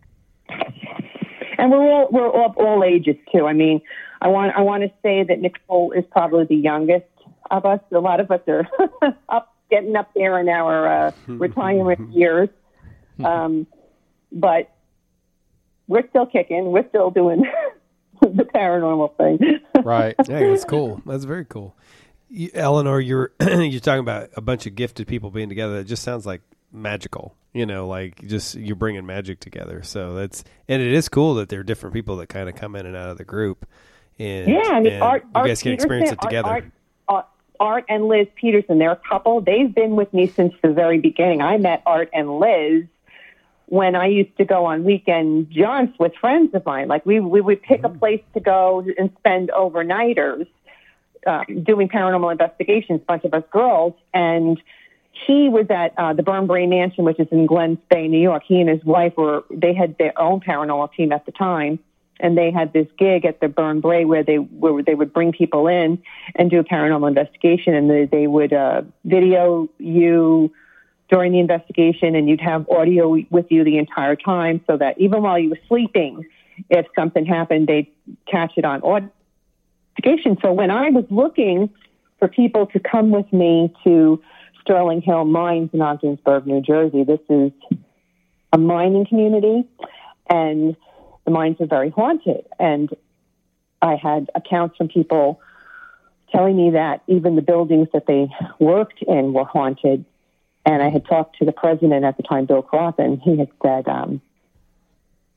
And we're all we're all, all ages too. I mean, I want I want to say that Nicole is probably the youngest of us. A lot of us are up, getting up there in our uh, retirement years, um, but we're still kicking. We're still doing the paranormal thing. Right. Yeah, that's cool. That's very cool. You, Eleanor, you're you're talking about a bunch of gifted people being together. It just sounds like magical. You know, like just you're bringing magic together. So that's, and it is cool that there are different people that kind of come in and out of the group. And yeah, I mean, and Art, you Art guys can Peterson, experience it together. Art, Art, Art and Liz Peterson, they're a couple. They've been with me since the very beginning. I met Art and Liz when I used to go on weekend jaunts with friends of mine. Like we we would pick mm-hmm. a place to go and spend overnighters uh, doing paranormal investigations, a bunch of us girls. And he was at uh, the Burn Bray Mansion, which is in Glens Bay, New York. He and his wife were, they had their own paranormal team at the time. And they had this gig at the Burn Bray where they where they would bring people in and do a paranormal investigation, and they, they would uh, video you during the investigation, and you'd have audio with you the entire time, so that even while you were sleeping, if something happened, they'd catch it on audio. So when I was looking for people to come with me to Sterling Hill Mines in Ogdensburg, New Jersey, this is a mining community, and the mines are very haunted. And I had accounts from people telling me that even the buildings that they worked in were haunted. And I had talked to the president at the time, Bill Coffin. He had said, um,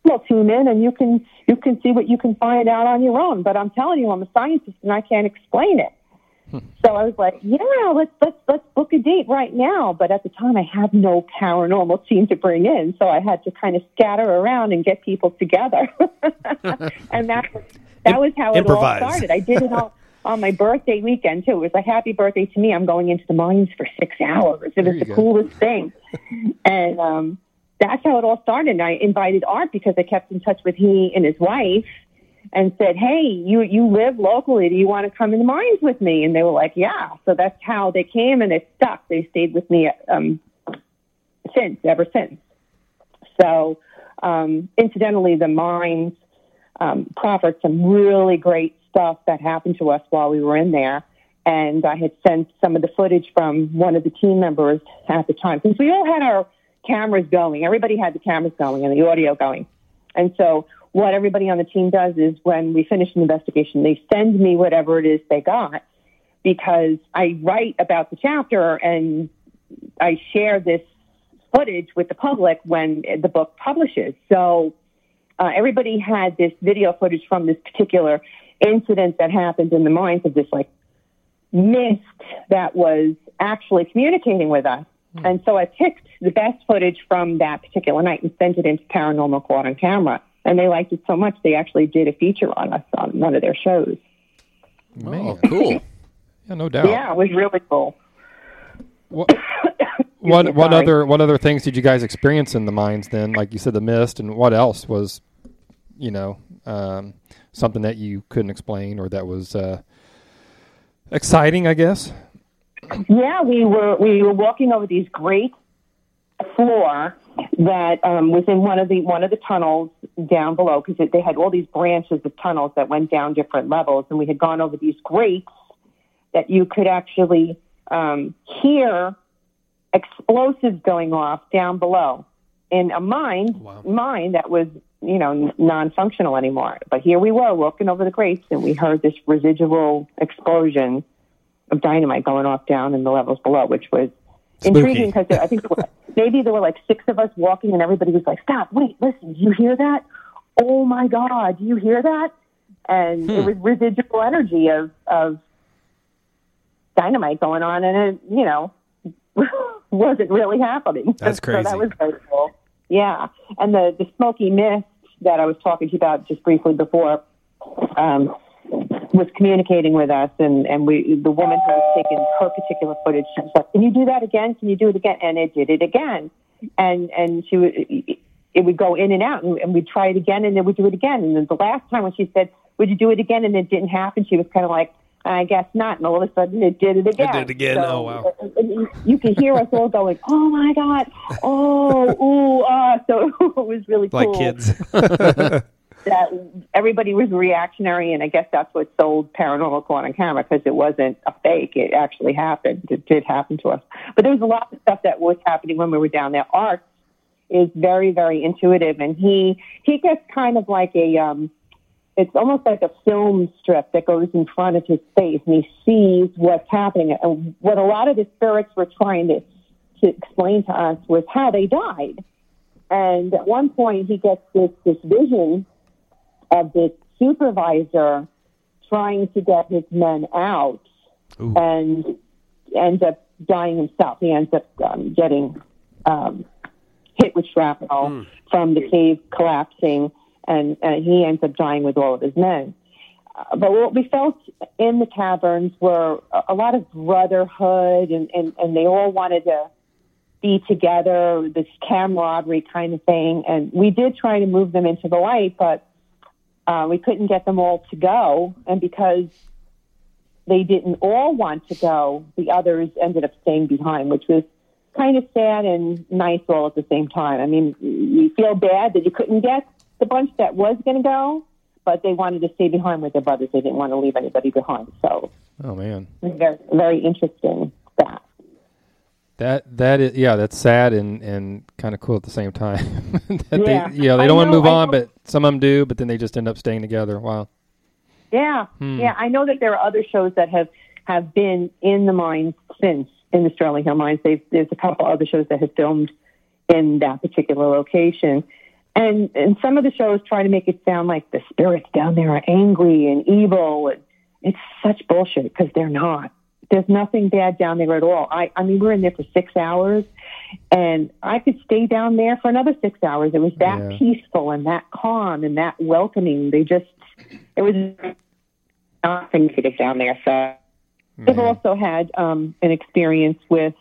well, tune in and you can you can see what you can find out on your own. But I'm telling you, I'm a scientist and I can't explain it. So I was like, yeah, let's let's let's book a date right now. But at the time, I had no paranormal team to bring in, so I had to kind of scatter around and get people together. And that was, that was how it Improvise. all started. I did it all on my birthday weekend too. It was a happy birthday to me. I'm going into the mines for six hours. It was the go. coolest thing, and um, that's how it all started. And I invited Art because I kept in touch with he and his wife. And said, hey, you you live locally. Do you want to come in the mines with me? And they were like, yeah. So that's how they came, and they stuck. They stayed with me um, since, ever since. So, um, incidentally, the mines um, proffered some really great stuff that happened to us while we were in there. And I had sent some of the footage from one of the team members at the time. Since we all had our cameras going. Everybody had the cameras going and the audio going. And so what everybody on the team does is when we finish an investigation, they send me whatever it is they got, because I write about the chapter and I share this footage with the public when the book publishes. So uh, everybody had this video footage from this particular incident that happened in the mines of this like mist that was actually communicating with us. Mm. And so I picked the best footage from that particular night and sent it into Paranormal Caught on Camera. And they liked it so much, they actually did a feature on us on one of their shows. Man. Oh, cool. Yeah, no doubt. Yeah, it was really cool. What what, what other what other things did you guys experience in the mines then? Like you said, the mist, and what else was, you know, um, something that you couldn't explain or that was uh, exciting, I guess? Yeah, we were we were walking over these great floor that um, was in one of the one of the tunnels down below, because they had all these branches of tunnels that went down different levels, and we had gone over these grates that you could actually um, hear explosives going off down below in a mine Wow. mine that was, you know, non-functional anymore. But here we were walking over the grates, and we heard this residual explosion of dynamite going off down in the levels below, which was Spooky. intriguing, because I think there were, maybe there were like six of us walking, and everybody was like, stop, wait, listen, do you hear that? Oh my God, do you hear that? And Hmm. it was residual energy of, of dynamite going on, and it, you know, wasn't really happening. That's crazy. So that was very cool. Yeah. And the, the smoky mist that I was talking to you about just briefly before, um, was communicating with us, and, and we, the woman who was taking her particular footage, she was like, can you do that again? Can you do it again? And it did it again. And, and she would, it would go in and out, and, and we'd try it again, and then we'd do it again. And then the last time when she said, would you do it again? And it didn't happen. She was kind of like, I guess not. And all of a sudden it did it again. It did it again. So, Oh, wow. you, you can hear us all going, oh my God. Oh, ooh, ah. So it was really Like cool. kids. That everybody was reactionary, and I guess that's what sold Paranormal Caught on Camera, because it wasn't a fake. It actually happened. It did happen to us. But there was a lot of stuff that was happening when we were down there. Art is very, very intuitive, and he he gets kind of like a, um, it's almost like a film strip that goes in front of his face, and he sees what's happening. And what a lot of the spirits were trying to, to explain to us was how they died. And at one point, he gets this, this vision of this supervisor trying to get his men out. Ooh. And ends up dying himself. He ends up um, getting um, hit with shrapnel Mm. from the cave collapsing, and, and he ends up dying with all of his men. Uh, but what we felt in the caverns were a, a lot of brotherhood, and, and, and they all wanted to be together, this camaraderie kind of thing. And we did try to move them into the light, but Uh, we couldn't get them all to go, and because they didn't all want to go, the others ended up staying behind, which was kind of sad and nice all at the same time. I mean, you feel bad that you couldn't get the bunch that was going to go, but they wanted to stay behind with their brothers. They didn't want to leave anybody behind. So Oh man, it was very, very interesting that. that that is yeah, that's sad and, and kind of cool at the same time. that Yeah. they, you know, they I don't want to know, move I on, know. but some of them do. But then they just end up staying together. Wow. Yeah, Hmm. yeah. I know that there are other shows that have, have been in the mines since, in the Sterling Hill mines. They've, there's a couple other shows that have filmed in that particular location. And and some of the shows try to make it sound like the spirits down there are angry and evil. And it's such bullshit because they're not. There's nothing bad down there at all. I, I mean, we were in there for six hours, and I could stay down there for another six hours. It was that Yeah. peaceful and that calm and that welcoming. They just, it was nothing to get down there. So I've Man. also had um, an experience with,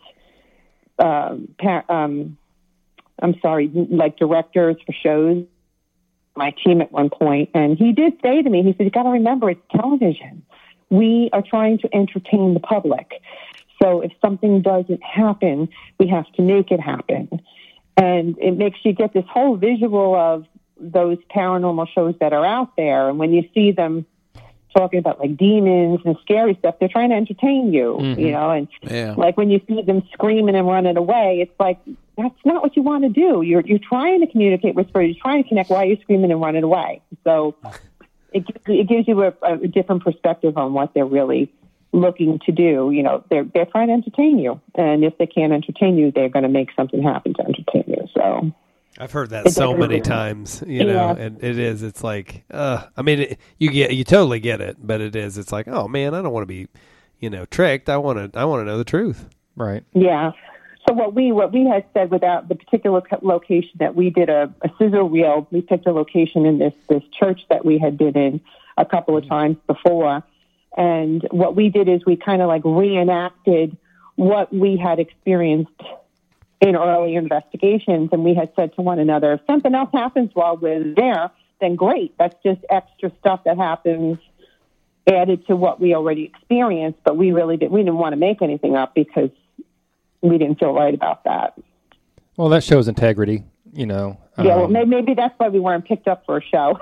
um, par- um, I'm sorry, like directors for shows, my team at one point, and he did say to me, he said, you got to remember, it's television. We are trying to entertain the public. So if something doesn't happen, we have to make it happen. And it makes you get this whole visual of those paranormal shows that are out there. And when you see them talking about like demons and scary stuff, they're trying to entertain you, Mhm. you know, and Yeah. like when you see them screaming and running away, it's like, that's not what you want to do. You're, you're trying to communicate with spirits. You're trying to connect while you're screaming and running away. So it, it gives you a, a different perspective on what they're really looking to do. You know, they're, they're trying to entertain you. And if they can't entertain you, they're going to make something happen to entertain you. So I've heard that It so doesn't many really- times, you know, Yeah. and it is. It's like, uh, I mean, it, you get, you totally get it, but it is. It's like, oh man, I don't want to be, you know, tricked. I want to, I want to know the truth. Right. yeah. So what we what we had said without the particular co- location that we did a, a sizzle reel, we picked a location in this this church that we had been in a couple of times before, and what we did is we kind of like reenacted what we had experienced in earlier investigations, and we had said to one another, if something else happens while we're there, then great. That's just extra stuff that happens added to what we already experienced, but we really did, we didn't want to make anything up because we didn't feel right about that. Well, that shows integrity, you know. Yeah, well, Um, maybe, maybe that's why we weren't picked up for a show.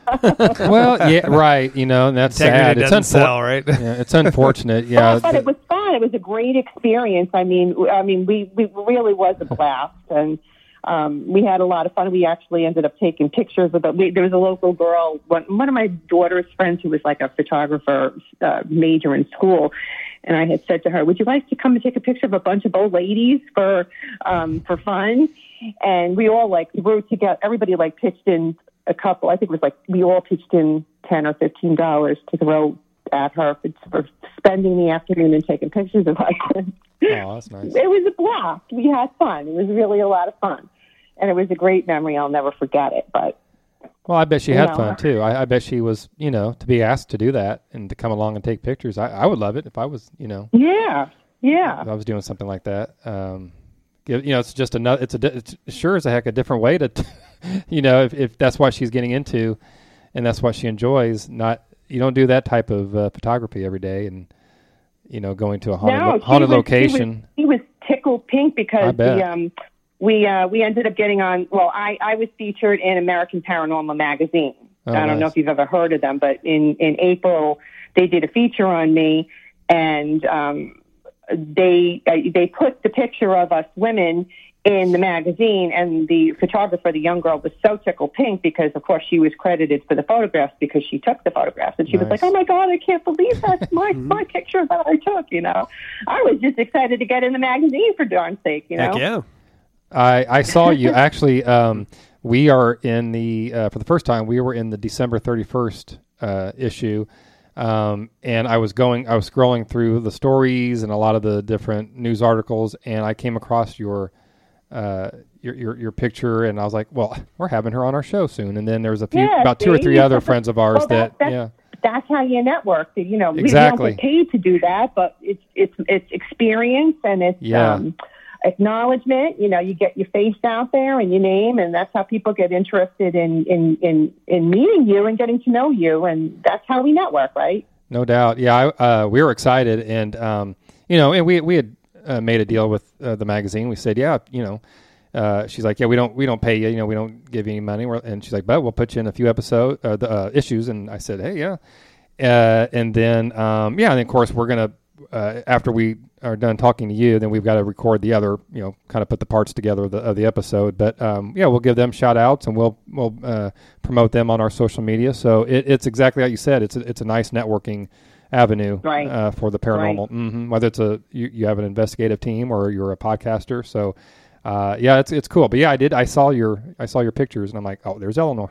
well, yeah, right. You know, and that's sad. Integrity It's, doesn't unfor- sell, right? yeah, it's unfortunate. Yeah, but it was fun. It was a great experience. I mean, I mean, we, we really was a blast, and um, we had a lot of fun. We actually ended up taking pictures with. A, we, there was a local girl, one, one of my daughter's friends, who was like a photographer uh, major in school. And I had said to her, would you like to come and take a picture of a bunch of old ladies for um, for fun? And we all like threw together, everybody like pitched in a couple, I think it was like, we all pitched in ten or fifteen dollars to throw at her for, for spending the afternoon and taking pictures of us. oh, that's nice. It was a blast. We had fun. It was really a lot of fun. And it was a great memory. I'll never forget it. But Well, I bet she had No. fun too. I, I bet she was, you know, to be asked to do that and to come along and take pictures. I, I would love it if I was, you know, yeah, yeah. if I was doing something like that. Um, give- you know, it's just another. It's a. di- It's sure as a heck a different way to, you know, if, if that's what she's getting into, and that's what she enjoys. Not you don't do that type of uh, photography every day, and you know, going to a haunted, No, lo- she haunted was- location. He was, he was tickled pink I because bet. the um, we uh, we ended up getting on. Well, I, I was featured in American Paranormal Magazine. Oh, I don't know nice. if you've ever heard of them, but in in April they did a feature on me, and um, they uh, they put the picture of us women in the magazine, and the photographer, the young girl, was so tickled pink because, of course, she was credited for the photographs because she took the photographs, and she was Nice. like, "Oh my God, I can't believe that's my my picture that I took." You know, I was just excited to get in the magazine for darn sake. You know, Heck yeah. I, I saw you actually. Um, we are in the uh, for the first time. We were in the December thirty first uh, issue, um, and I was going. I was scrolling through the stories and a lot of the different news articles, and I came across your uh, your, your your picture, and I was like, "Well, we're having her on our show soon." And then there was a few, Yeah, about two or see? three other friends of ours Well, that, that- that's- yeah, that's how you network. You know, we- Exactly. we don't get paid to do that, but it's it's it's experience and it's Yeah. um, acknowledgement. You know, you get your face out there and your name, and that's how people get interested in in in, in meeting you and getting to know you, and that's how we network, right? no doubt. Yeah, I, uh, we were excited, and um, you know, and we we had uh, made a deal with uh, the magazine. We said, yeah, you know, uh, she's like, yeah, we don't we don't pay you, you know, we don't give you any money. We're, and she's like, but we'll put you in a few episode uh, the uh, issues. And I said, hey, yeah, uh, and then um, yeah, and then of course we're gonna uh, after we are done talking to you, then we've got to record the other, you know, kind of put the parts together of the, of the episode. But um, yeah, we'll give them shout outs and we'll we'll uh, promote them on our social media. So it, it's exactly like you said. It's a, it's a nice networking avenue Right. uh, for the paranormal. hmm Whether it's a you, you have an investigative team or you're a podcaster. So uh, yeah, it's it's cool. But yeah, I did. I saw your I saw your pictures, and I'm like, oh, there's Eleanor.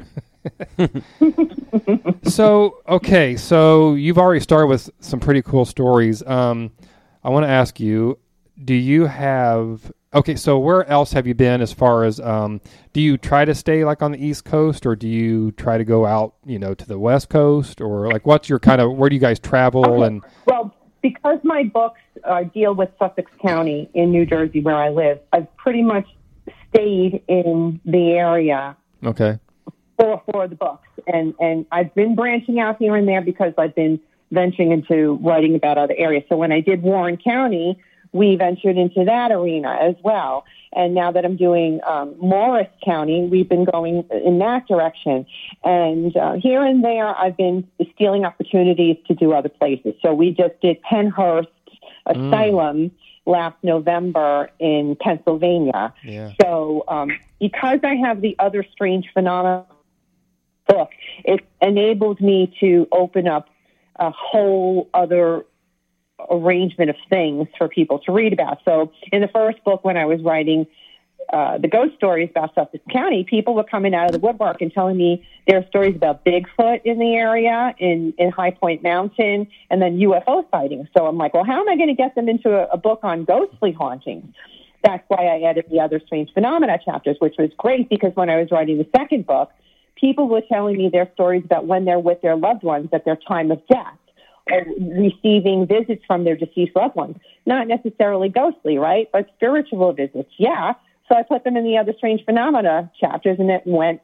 So okay, so you've already started with some pretty cool stories. Um, I want to ask you, do you have? Okay, so where else have you been as far as, um, do you try to stay like on the East Coast, or do you try to go out, you know, to the West Coast, or like what's your kind of, where do you guys travel? Okay. Uh, And Well, because my books uh, deal with Sussex County in New Jersey where I live, I've pretty much stayed in the area okay, for, for the books. And, and I've been branching out here and there because I've been venturing into writing about other areas. So when I did Warren County, we ventured into that arena as well. And now that I'm doing um, Morris County, we've been going in that direction. And uh, here and there, I've been stealing opportunities to do other places. So we just did Penhurst Asylum mm. last November in Pennsylvania. Yeah. So um, because I have the Other Strange Phenomena book, it enabled me to open up a whole other arrangement of things for people to read about. So in the first book, when I was writing uh, the ghost stories about Sussex County, people were coming out of the woodwork and telling me their stories about Bigfoot in the area, in, in High Point Mountain, and then U F O sightings. So I'm like, well, how am I going to get them into a, a book on ghostly hauntings? That's why I added the Other Strange Phenomena chapters, which was great because when I was writing the second book, people were telling me their stories about when they're with their loved ones at their time of death, or receiving visits from their deceased loved ones. Not necessarily ghostly, right? But spiritual visits, yeah. So I put them in the Other Strange Phenomena chapters, and it went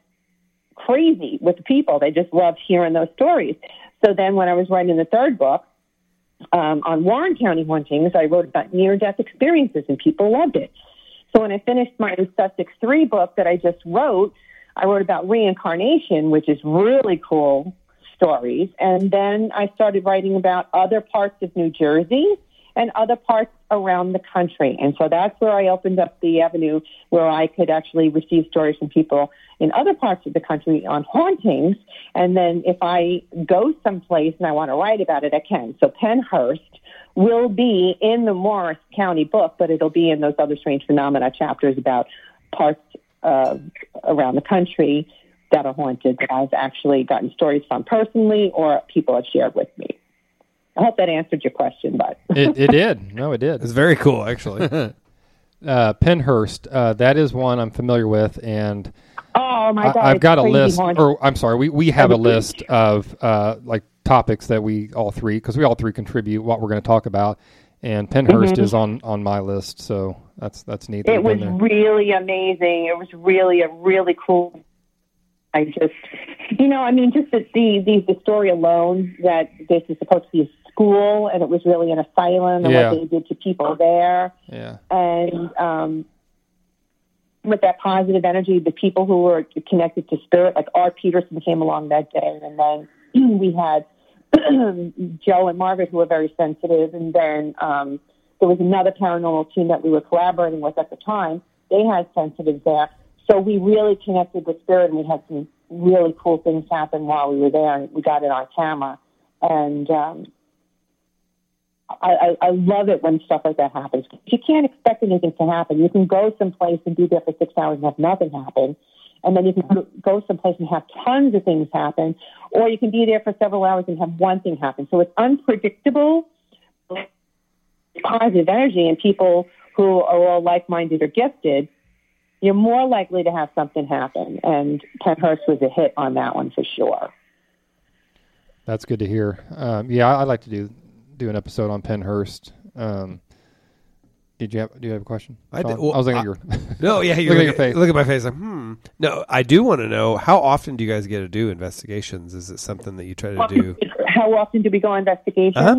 crazy with the people. They just loved hearing those stories. So then when I was writing the third book um, on Warren County hauntings, I wrote about near-death experiences, and people loved it. So when I finished my Sussex three book that I just wrote, I wrote about reincarnation, which is really cool stories. And then I started writing about other parts of New Jersey and other parts around the country. And so that's where I opened up the avenue where I could actually receive stories from people in other parts of the country on hauntings. And then if I go someplace and I want to write about it, I can. So Penhurst will be in the Morris County book, but it'll be in those Other Strange Phenomena chapters about parts uh, around the country that are haunted that I've actually gotten stories from personally or people have shared with me. I hope that answered your question, but it, it did. No, it did. It's very cool, actually. uh, Penhurst, uh, that is one I'm familiar with, and oh my God, I, I've got a list. Haunted. Or I'm sorry, we we have a list of uh, like topics that we all three, because we all three contribute what we're going to talk about, and Penhurst mm-hmm. is on, on my list, so that's that's neat. It was really amazing. It was really a really cool. I just, you know, I mean, just the, the, the, the story alone that this is supposed to be a school and it was really an asylum and yeah. what they did to people there. Yeah. And um, with that positive energy, the people who were connected to spirit, like Art Peterson came along that day. And then we had Joe and Margaret who were very sensitive. And then um, there was another paranormal team that we were collaborating with at the time. They had sensitives there. So we really connected with spirit, and we had some really cool things happen while we were there, and we got it on camera. And um, I, I, I love it when stuff like that happens. You can't expect anything to happen. You can go someplace and be there for six hours and have nothing happen, and then you can go someplace and have tons of things happen, or you can be there for several hours and have one thing happen. So it's unpredictable, positive energy, and people who are all like-minded or gifted, you're more likely to have something happen. And Penhurst was a hit on that one for sure. That's good to hear. Um, yeah, I'd like to do do an episode on Penhurst. Um, did you have? Do you have a question? I, did, well, I was looking I, at your. No, yeah, you look look, at your face. Look at my face. Like, hmm. No, I do want to know, how often do you guys get to do investigations? Is it something that you try to do? How often do we go on investigations? Uh-huh.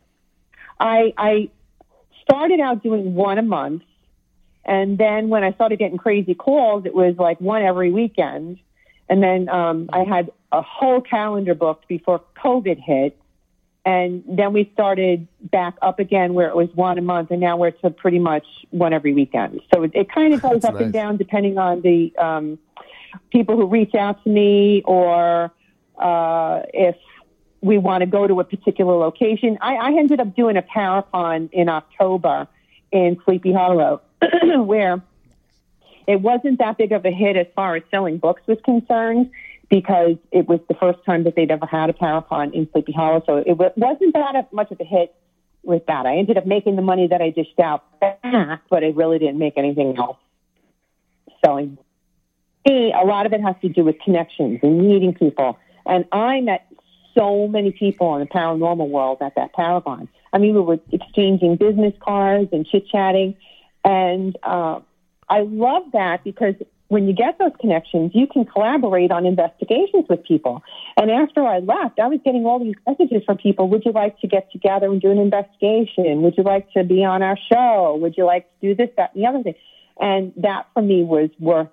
I I started out doing one a month. And then when I started getting crazy calls, it was like one every weekend. And then um, I had a whole calendar booked before COVID hit. And then we started back up again where it was one a month, and now we're to pretty much one every weekend. So it, it kind of goes That's up nice. and down depending on the um, people who reach out to me or uh, if we want to go to a particular location. I, I ended up doing a Paracon in October in Sleepy Hollow, where It wasn't that big of a hit as far as selling books was concerned, because it was the first time that they'd ever had a Paracon in Sleepy Hollow. So it w- wasn't that much of a hit with that. I ended up making the money that I dished out, but I really didn't make anything else selling. Me, a lot of it has to do with connections and meeting people. And I met so many people in the paranormal world at that Paragon. I mean, we were exchanging business cards and chit-chatting. And uh, I love that because when you get those connections, you can collaborate on investigations with people. And after I left, I was getting all these messages from people. Would you like to get together and do an investigation? Would you like to be on our show? Would you like to do this, that, and the other thing? And that for me was worth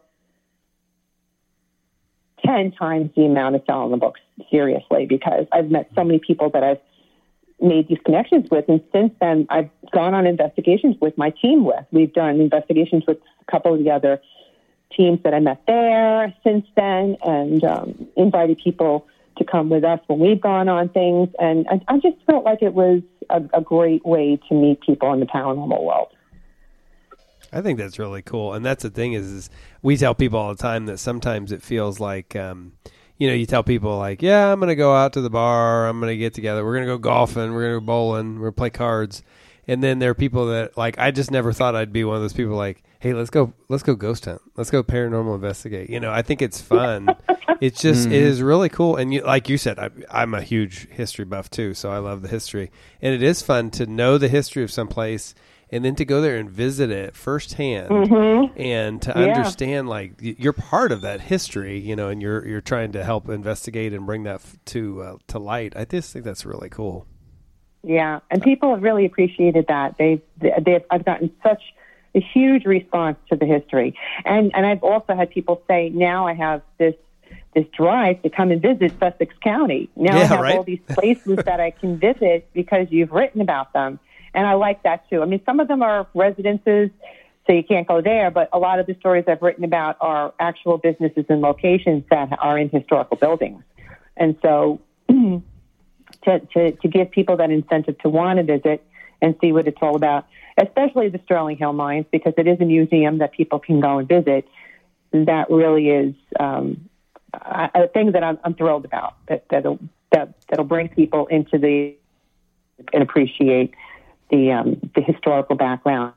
ten times the amount of selling the books, seriously, because I've met so many people that I've made these connections with. And since then, I've gone on investigations with my team with. We've done investigations with a couple of the other teams that I met there since then, and um, invited people to come with us when we've gone on things. And I, I just felt like it was a, a great way to meet people in the paranormal world. I think that's really cool. And that's the thing is, is we tell people all the time that sometimes it feels like, um, you know, you tell people like, yeah, I'm going to go out to the bar. I'm going to get together. We're going to go golfing. We're going to go bowling. We're going to play cards. And then there are people that like, I just never thought I'd be one of those people like, hey, let's go, let's go ghost hunt. Let's go paranormal investigate. You know, I think it's fun. It's just, mm-hmm. it is really cool. And you, like you said, I, I'm a huge history buff too. So I love the history, and it is fun to know the history of some place and then to go there and visit it firsthand, mm-hmm. and to yeah. understand like you're part of that history, you know, and you're, you're trying to help investigate and bring that to, uh, to light. I just think that's really cool. Yeah. And people have really appreciated that. They've, they've, I've gotten such a huge response to the history. And and I've also had people say, now I have this this drive to come and visit Sussex County. Now yeah, I have right? all these places that I can visit because you've written about them. And I like that too. I mean, some of them are residences, so you can't go there, but a lot of the stories I've written about are actual businesses and locations that are in historical buildings. And so to, to, to give people that incentive to want to visit and see what it's all about, especially the Sterling Hill Mines, because it is a museum that people can go and visit. That really is um, a, a thing that I'm, I'm thrilled about, that, that'll, that, that'll bring people into the and appreciate the um, the historical background.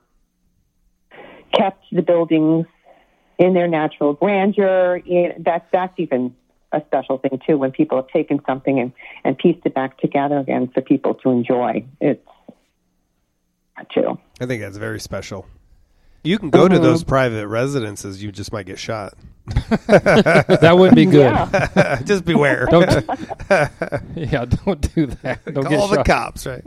Kept the buildings in their natural grandeur. That, that's even a special thing, too, when people have taken something and, and pieced it back together again for people to enjoy. It's too. I think that's very special. You can go mm-hmm. to those private residences, you just might get shot. That would be good. Yeah. Just beware. Don't yeah, don't do that. Don't Call get the shot. cops, right?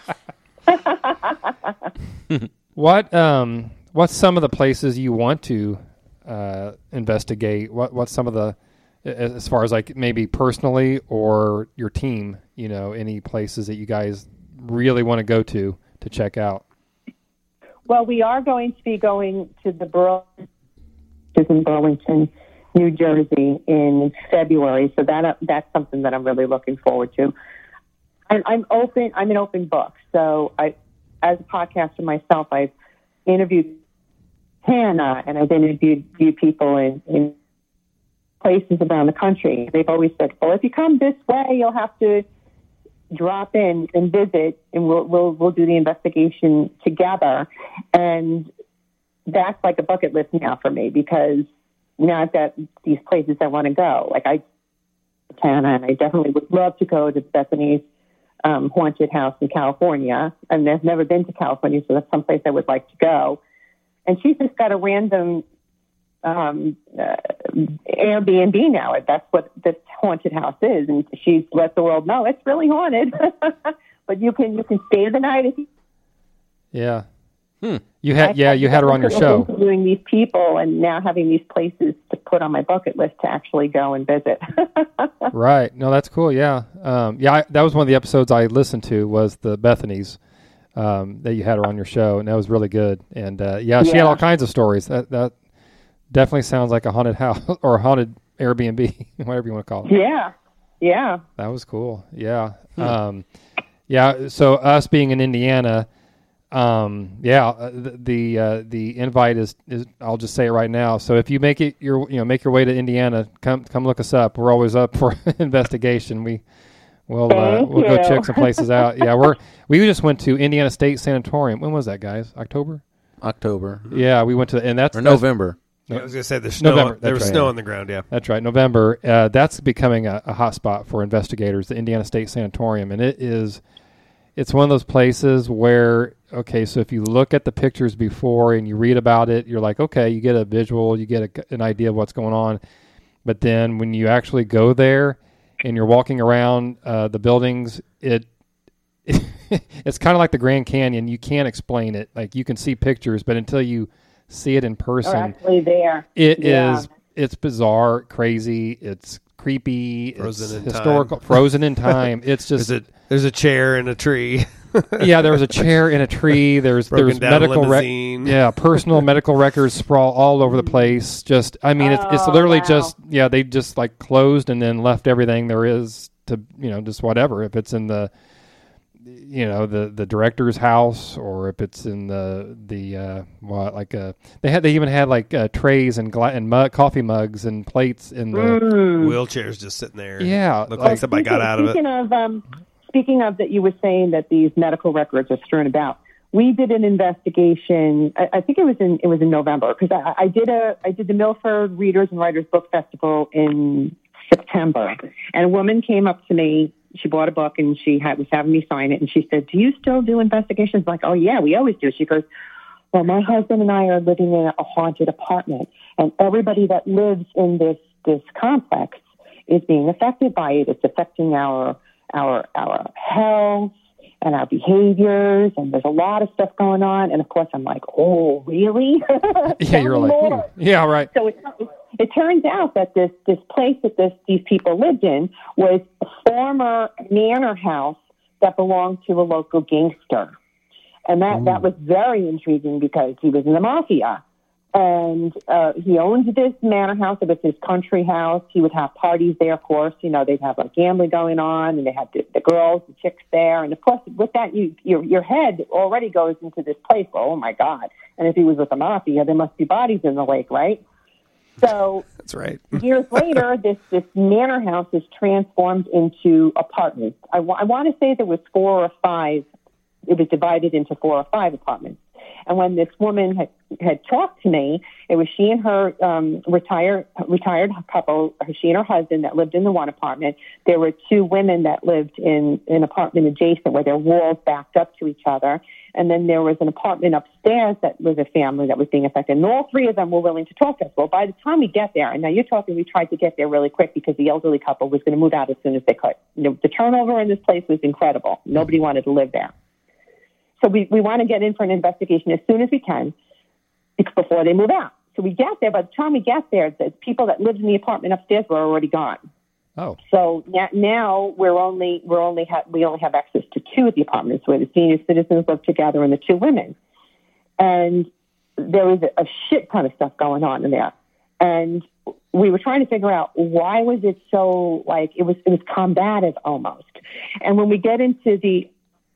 What um what's some of the places you want to uh, investigate? What what's some of the, as far as like maybe personally or your team, you know, any places that you guys really want to go to to check out? Well, we are going to be going to the Burlington, which is in Burlington, New Jersey, in February. So that that's something that I'm really looking forward to. And I'm open. I'm an open book. So I, as a podcaster myself, I've interviewed Hannah, and I've interviewed few people in, in places around the country. They've always said, "Well, if you come this way, you'll have to drop in and visit, and we'll we'll we'll do the investigation together." And that's like a bucket list now for me, because now I've got these places I want to go. Like I, Hannah, and I definitely would love to go to Bethany's um, haunted house in California. And I've never been to California, so that's someplace I would like to go. And she's just got a random um, uh, Airbnb now. That's what this haunted house is, and she's let the world know it's really haunted. But you can you can stay the night if you. Yeah. Hmm. You had yeah you had her on your show. Interviewing these people and now having these places to put on my bucket list to actually go and visit. Right. No, that's cool. Yeah. Um, yeah. I, that was one of the episodes I listened to, was the Bethany's, um, that you had her on your show, and that was really good. And uh, yeah, she yeah. had all kinds of stories. That that definitely sounds like a haunted house or a haunted Airbnb, whatever you want to call it. Yeah. Yeah. That was cool. Yeah. Hmm. Um, yeah. So us being in Indiana, Um, yeah, uh, the the, uh, the invite is, is I'll just say it right now. So if you make it your you know make your way to Indiana, come come look us up. We're always up for investigation. We we'll uh, Thank we'll go you. check some places out. Yeah, we're we just went to Indiana State Sanatorium. When was that, guys? October? October Yeah, we went to and that's or that's- November. Yeah, I was gonna say there's snow. November, there that's was right. snow on the ground. Yeah. That's right, November. Uh, that's becoming a, a hot spot for investigators, the Indiana State Sanatorium, and it is. It's one of those places where, okay, so if you look at the pictures before and you read about it, you're like, okay, you get a visual, you get a, an idea of what's going on. But then when you actually go there and you're walking around uh, the buildings, it, it it's kind of like the Grand Canyon. You can't explain it. Like you can see pictures, but until you see it in person, Are actually there. it Yeah. is it's bizarre, crazy, it's creepy, Frozen it's in historical, time. frozen in time. It's just There's a there's a chair and a tree. yeah, there was a chair in a tree. There's Broken there's down medical rec- limousine. yeah, personal medical records sprawl all over the place. Just I mean, it's it's Oh, literally wow. just yeah, they just like closed and then left everything there is to you know just whatever. If it's in the you know the the director's house or if it's in the the uh, what like uh they had they even had like uh, trays and gla- and mug, coffee mugs and plates in the Mm. Wheelchairs just sitting there. Yeah, Looked like- like somebody got out of it. Speaking of, um, speaking of that, you were saying that these medical records are strewn about. We did an investigation. I, I think it was in it was in November because I, I did a I did the Milford Readers and Writers Book Festival in September, and a woman came up to me. She bought a book and she had, was having me sign it, and she said, "Do you still do investigations?" I'm like, "Oh yeah, we always do." She goes, "Well, my husband and I are living in a haunted apartment, and everybody that lives in this this complex is being affected by it. It's affecting our our our health and our behaviors, and there's a lot of stuff going on." And of course, I'm like, "Oh, really?" yeah, Tell you're me like more. "Ooh." Yeah, right. So it, it turns out that this this place that this these people lived in was a former manor house that belonged to a local gangster, and that that was very intriguing because he was in the mafia. And uh, he owned this manor house. It was his country house. He would have parties there, of course. You know, they'd have like gambling going on, and they had the, the girls, the chicks there. And of course, with that, you your your head already goes into this place. Well, oh my God! And if he was with the mafia, there must be bodies in the lake, right? So That's right. years later, this this manor house is transformed into apartments. I, w- I want to say there was four or five. It was divided into four or five apartments. And when this woman had, had talked to me, it was she and her um, retired retired couple, she and her husband that lived in the one apartment. There were two women that lived in an apartment adjacent where their walls backed up to each other. And then there was an apartment upstairs that was a family that was being affected. And all three of them were willing to talk to us. Well, by the time we get there, and now you're talking, we tried to get there really quick because the elderly couple was going to move out as soon as they could. You know, the turnover in this place was incredible. Nobody wanted to live there. So we, we want to get in for an investigation as soon as we can before they move out. So we get there. By the time we get there, the people that lived in the apartment upstairs were already gone. Oh, So now, now we're only we're only ha- we only have access to two of the apartments where the senior citizens live together and the two women. And there was a shit ton of stuff going on in there. And we were trying to figure out why was it so like it was it was combative almost. And when we get into the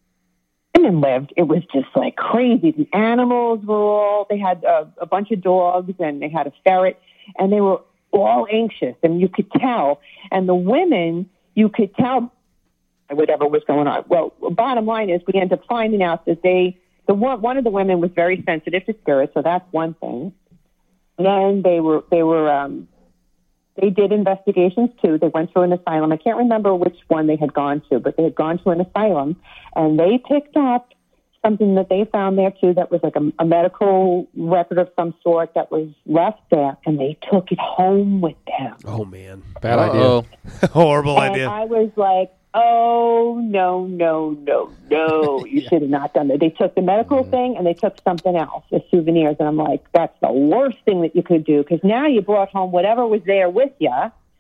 women lived, it was just like crazy. The animals were all, they had a, a bunch of dogs and they had a ferret and they were all anxious and you could tell. And the women, you could tell whatever was going on. Well, bottom line is we ended up finding out that they, the one, one of the women was very sensitive to spirits. So that's one thing. Then they were, they were, um, they did investigations too. They went to an asylum. I can't remember which one they had gone to, but they had gone to an asylum and they picked up something that they found there too that was like a, a medical record of some sort that was left there, and they took it home with them. Oh man, bad Uh-oh. idea. horrible And idea. I was like, oh, no, no, no, no. You should have not done that. They took the medical thing and they took something else as souvenirs. And I'm like, that's the worst thing that you could do because now you brought home whatever was there with you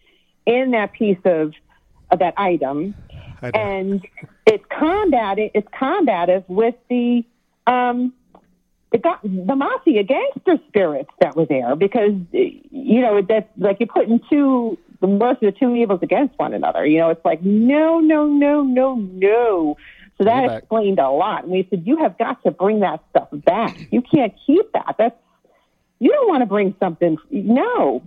in that piece of, of that item. I know. And it's combative, it's combative with the, um, the, go- the mafia gangster spirits that were there because, you know, that's like you're putting two, the worst of the two evils against one another. You know, it's like, no, no, no, no, no. So that back. explained a lot. And we said, you have got to bring that stuff back. You can't keep that. That's, you don't want to bring something. No.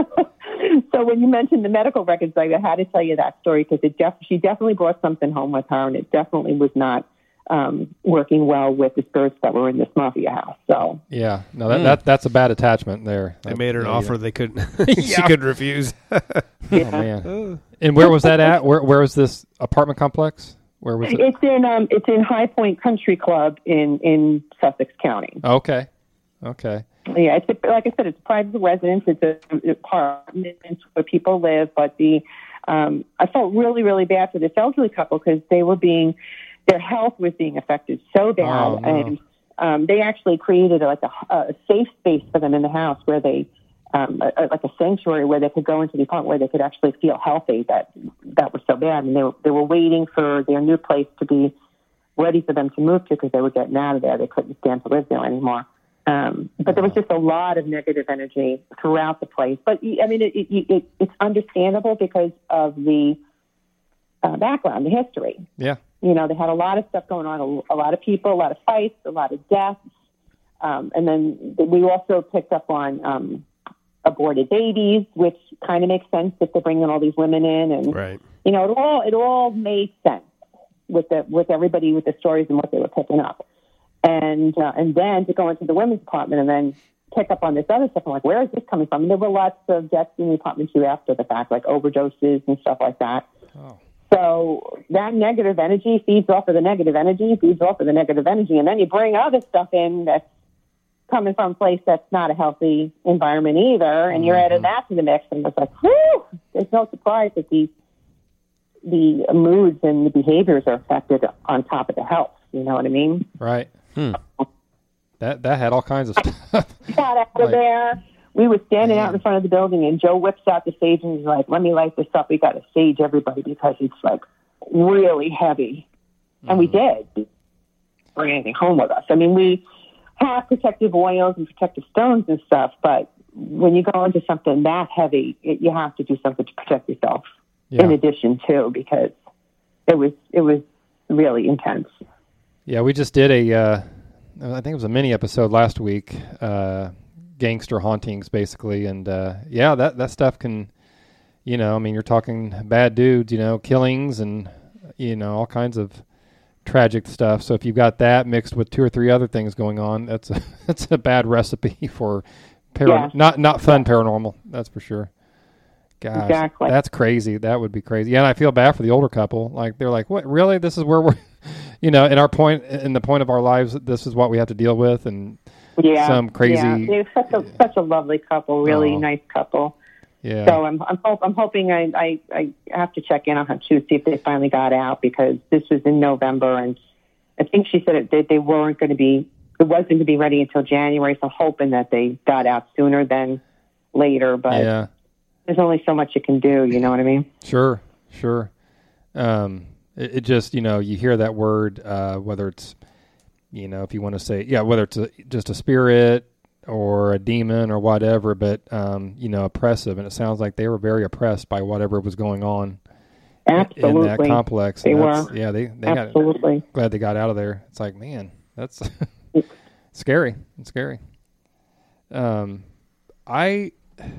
So when you mentioned the medical records, I had to tell you that story because it def- she definitely brought something home with her, and it definitely was not um, working well with the spirits that were in this mafia house. So Yeah, no, that, that that's a bad attachment there. They made her an Yeah, offer yeah. they couldn't. She couldn't refuse. Oh man! And where was that at? Where where was this apartment complex? Where was it? It's in um, it's in High Point Country Club in, in Sussex County. Okay, okay. Yeah, it's a, like I said, it's a private residence. It's a, an apartment where people live. But the um, I felt really, really bad for this elderly couple because they were being, their health was being affected so bad, Oh, no. and um, they actually created like a, a safe space for them in the house where they, um, a, like a sanctuary where they could go into the apartment where they could actually feel healthy. That that was so bad, and they were they were waiting for their new place to be ready for them to move to because they were getting out of there. They couldn't stand to live there anymore. Um, but there was just a lot of negative energy throughout the place. But I mean, it, it, it, it's understandable because of the uh, background, the history. Yeah. You know, they had a lot of stuff going on, a, a lot of people, a lot of fights, a lot of deaths. Um, and then we also picked up on um, aborted babies, which kind of makes sense if they're bringing all these women in. And, Right. you know, it all, it all made sense with the, with everybody, with the stories and what they were picking up. And uh, and then to go into the women's department and then pick up on this other stuff. I'm like, where is this coming from? And there were lots of deaths in the department too after the fact, like overdoses and stuff like that. Oh. So that negative energy feeds off of the negative energy, feeds off of the negative energy, and then you bring other stuff in that's coming from a place that's not a healthy environment either, and you're adding that to the mix, and it's like, whew, there's no surprise that these the moods and the behaviors are affected on top of the health. You know what I mean? Right. Hmm. That that had all kinds of stuff. Got out of Like- there. We were standing out in front of the building, and Joe whips out the sage and he's like, let me light this up. We got to sage everybody because it's like really heavy. And we did. Bring anything home with us. I mean, we have protective oils and protective stones and stuff, but when you go into something that heavy, it, you have to do something to protect yourself Yeah. in addition too, because it was, it was really intense. Yeah, we just did a, uh, I think it was a mini episode last week, uh, gangster hauntings, basically. And, uh, yeah, that, that stuff can, you know, I mean, you're talking bad dudes, you know, killings and, you know, all kinds of tragic stuff. So if you've got that mixed with two or three other things going on, that's a, that's a bad recipe for para- Yeah. not, not fun paranormal. That's for sure. Gosh, Exactly. that's crazy. That would be crazy. Yeah, and I feel bad for the older couple. Like, they're like, what, really? This is where we're, you know, in our point, in the point of our lives, this is what we have to deal with. And Yeah, some crazy- Yeah, they're such a such a lovely couple, really Oh. nice couple. yeah, So I'm I'm, hope, I'm hoping I, I I have to check in on her too, see if they finally got out because this was in November, and I think she said it, that they weren't going to be it wasn't going to be ready until January. So I'm hoping that they got out sooner than later. But yeah, there's only so much you can do. You know what I mean? sure, sure. Um, it, it just, you know, you hear that word, uh, whether it's, you know, if you want to say, yeah, whether it's a, just a spirit or a demon or whatever, but, um, you know, oppressive. And it sounds like they were very oppressed by whatever was going on Absolutely. in that complex. They And that's- were. Yeah, they, they got, Absolutely. glad they got out of there. It's like, man, that's scary. It's scary. Um, I,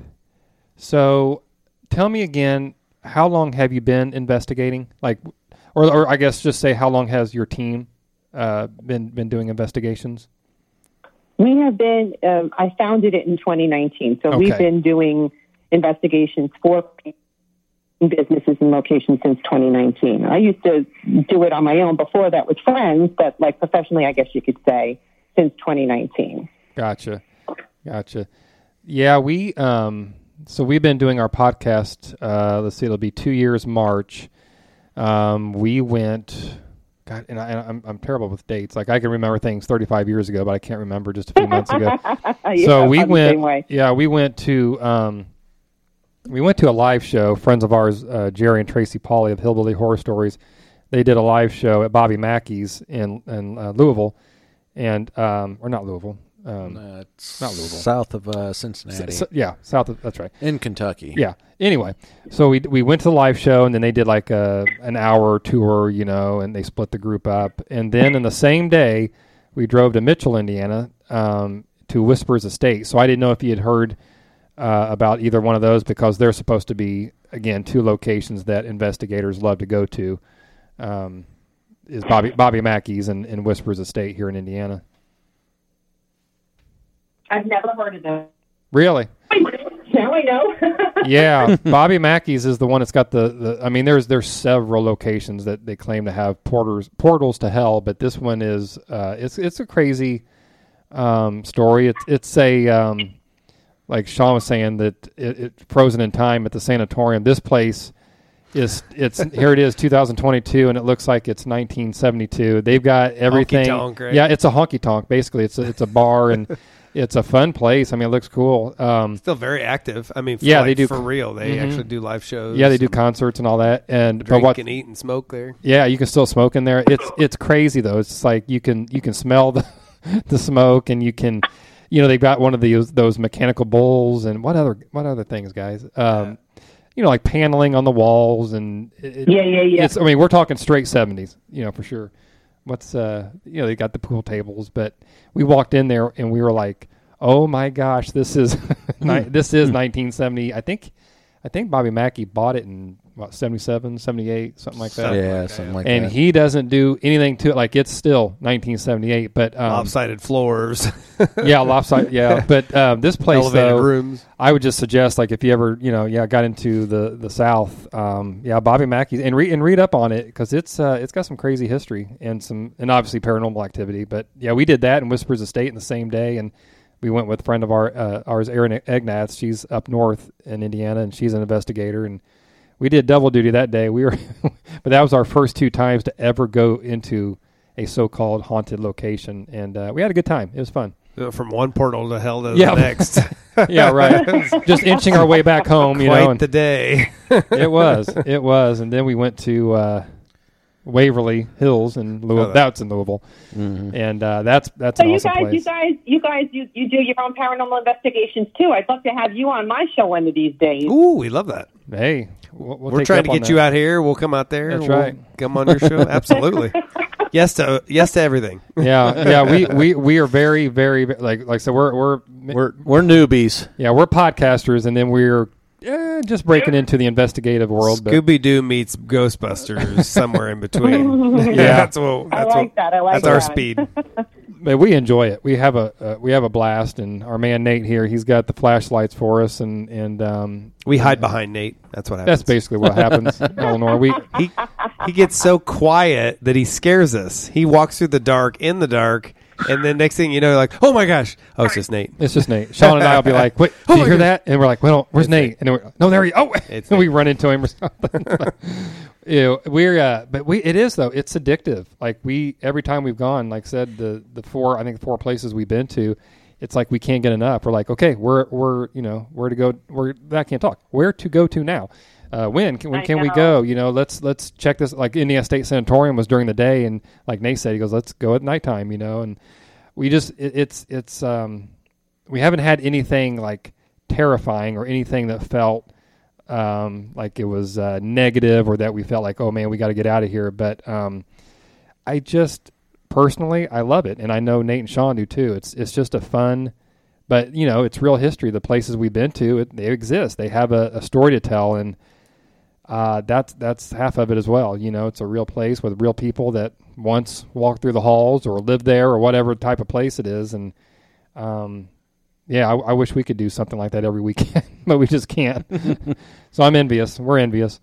so tell me again, how long have you been investigating? Like, or, or I guess just say, how long has your team, uh, been, been doing investigations? We have been, um, I founded it in twenty nineteen. So we've Okay. been doing investigations for businesses and locations since twenty nineteen. I used to do it on my own before that with friends, but like professionally, I guess you could say, since twenty nineteen. Gotcha. Gotcha. Yeah, we, um, so we've been doing our podcast, uh, let's see, it'll be two years March. Um, we went, God, and, I, and I'm, I'm terrible with dates. Like I can remember things thirty-five years ago, but I can't remember just a few months ago. Yeah, So we I'm the same went, way. yeah, we went to, um, we went to a live show. Friends of ours, uh, Jerry and Tracy Pauly of Hillbilly Horror Stories, they did a live show at Bobby Mackey's in in uh, Louisville, and um, or not Louisville, Um, Uh, it's not Louisville. south of uh, Cincinnati, s- s- yeah, south of that's right. in Kentucky. Yeah. Anyway, so we we went to the live show, and then they did like a an hour tour, you know, and they split the group up. And then in the same day, we drove to Mitchell, Indiana, um, to Whispers Estate. So I didn't know if you had heard uh, about either one of those, because they're supposed to be, again, two locations that investigators love to go to. Um, is Bobby Bobby Mackey's and, and Whispers Estate here in Indiana. I've never heard of them. Really? Now I know. Yeah, Bobby Mackey's is the one that's got the, the I mean, there's there's several locations that they claim to have porters portals to hell, but this one is uh, it's it's a crazy um, story. It's it's a um, like Sean was saying that it, it frozen in time at the sanatorium. This place is it's here it is two thousand twenty-two, and it looks like it's nineteen seventy-two. They've got everything. Honky-tonk, right? Yeah, it's a honky tonk basically. It's a, it's a bar and. It's a fun place. I mean, it looks cool. Um, Still very active. I mean, for Yeah, like, they do- for real. They Mhm. actually do live shows. yeah, they do and concerts and all that. And but drink what? and eat and smoke there. Yeah, you can still smoke in there. It's it's crazy though. It's like you can you can smell the the smoke, and you can, you know, they've got one of those those mechanical bowls, and what other what other things, guys? Um, you know, like paneling on the walls, and it, Yeah, yeah, yeah. It's, I mean, we're talking straight seventies, you know, for sure. What's uh, you know, they got the pool tables, but we walked in there and we were like, oh my gosh, this is ni- this is nineteen seventy. I think I think Bobby Mackey bought it in what seventy-seven, seventy-eight, something like that. Something Yeah, like that, something yeah. like And that. he doesn't do anything to it. Like, it's still nineteen seventy-eight, but um, Lopsided floors, yeah, lopsided, yeah. But um, this place, elevated though, rooms. I would just suggest, like, if you ever, you know, yeah, got into the the South, um, yeah, Bobby Mackey, and read and read up on it, because it's uh, it's got some crazy history and some and obviously paranormal activity. But yeah, we did that in Whispers Estate in the same day, and we went with a friend of our uh, ours, Erin Egnath. She's up north in Indiana, and she's an investigator, and we did double duty that day. We were, but that was our first two times to ever go into a so-called haunted location, and uh, we had a good time. It was fun. From one portal to hell to Yeah. the next. Yeah, right. Just inching our way back home, you Quite know. And the day. it was, it was, and then we went to uh, Waverly Hills in Louisville. Oh, that- That's in Louisville, Mhm. and uh, that's that's So an you awesome guys, place. you guys, you guys, you, you do your own paranormal investigations too. I'd love to have you on my show one of these days. Ooh, we love that. Hey, we'll, we'll We're take trying up to on get you that. out here. We'll come out there. That's we'll right. Come on your show. Absolutely. Yes to yes to everything. Yeah, yeah. We, we, we are very, very like like so. We're we're We're we're newbies. yeah we're podcasters, and then we're eh, just breaking into the investigative world. But Scooby Doo meets Ghostbusters somewhere in between. Yeah. that's what. I That's like what, that. I like That's our that. speed. But we enjoy it. We have a uh, we have a blast, and our man Nate here, he's got the flashlights for us, and and um, We hide behind Nate. That's what happens. that's basically what happens, Eleanor. We He he gets so quiet that he scares us. He walks through the dark in the dark, and then next thing you know, you're like, oh my gosh, oh it's just Nate. it's just Nate. Sean and I will be like, "Wait, Oh did you my hear gosh. that?" And we're like, "Well, where's It's Nate?" Nate. And then we're, no, there he. Oh, It's and we Nate. run into him or something. Ew, we're uh, but we it is though. It's addictive. Like we every time we've gone, like I said, the the four I think the four places we've been to, it's like we can't get enough. We're like, okay, we're we're you know where to go. We're I can't talk. Where to go to now? Uh, when can, when I can we know. go? You know, let's let's check this. Like Indiana State Sanatorium was during the day, and like Nate said, he goes, let's go at nighttime. You know, and we just it, it's it's um we haven't had anything like terrifying or anything that felt um, like it was uh, negative or that we felt like, oh man, we got to get out of here. But um, I just personally, I love it, and I know Nate and Sean do too. It's it's just a fun, but you know, it's real history. The places we've been to, it, they exist. They have a, a story to tell, and uh, that's that's half of it as well. You know, it's a real place with real people that once walked through the halls or lived there or whatever type of place it is, and um, yeah, I, I wish we could do something like that every weekend, but we just can't. So I'm envious. We're envious.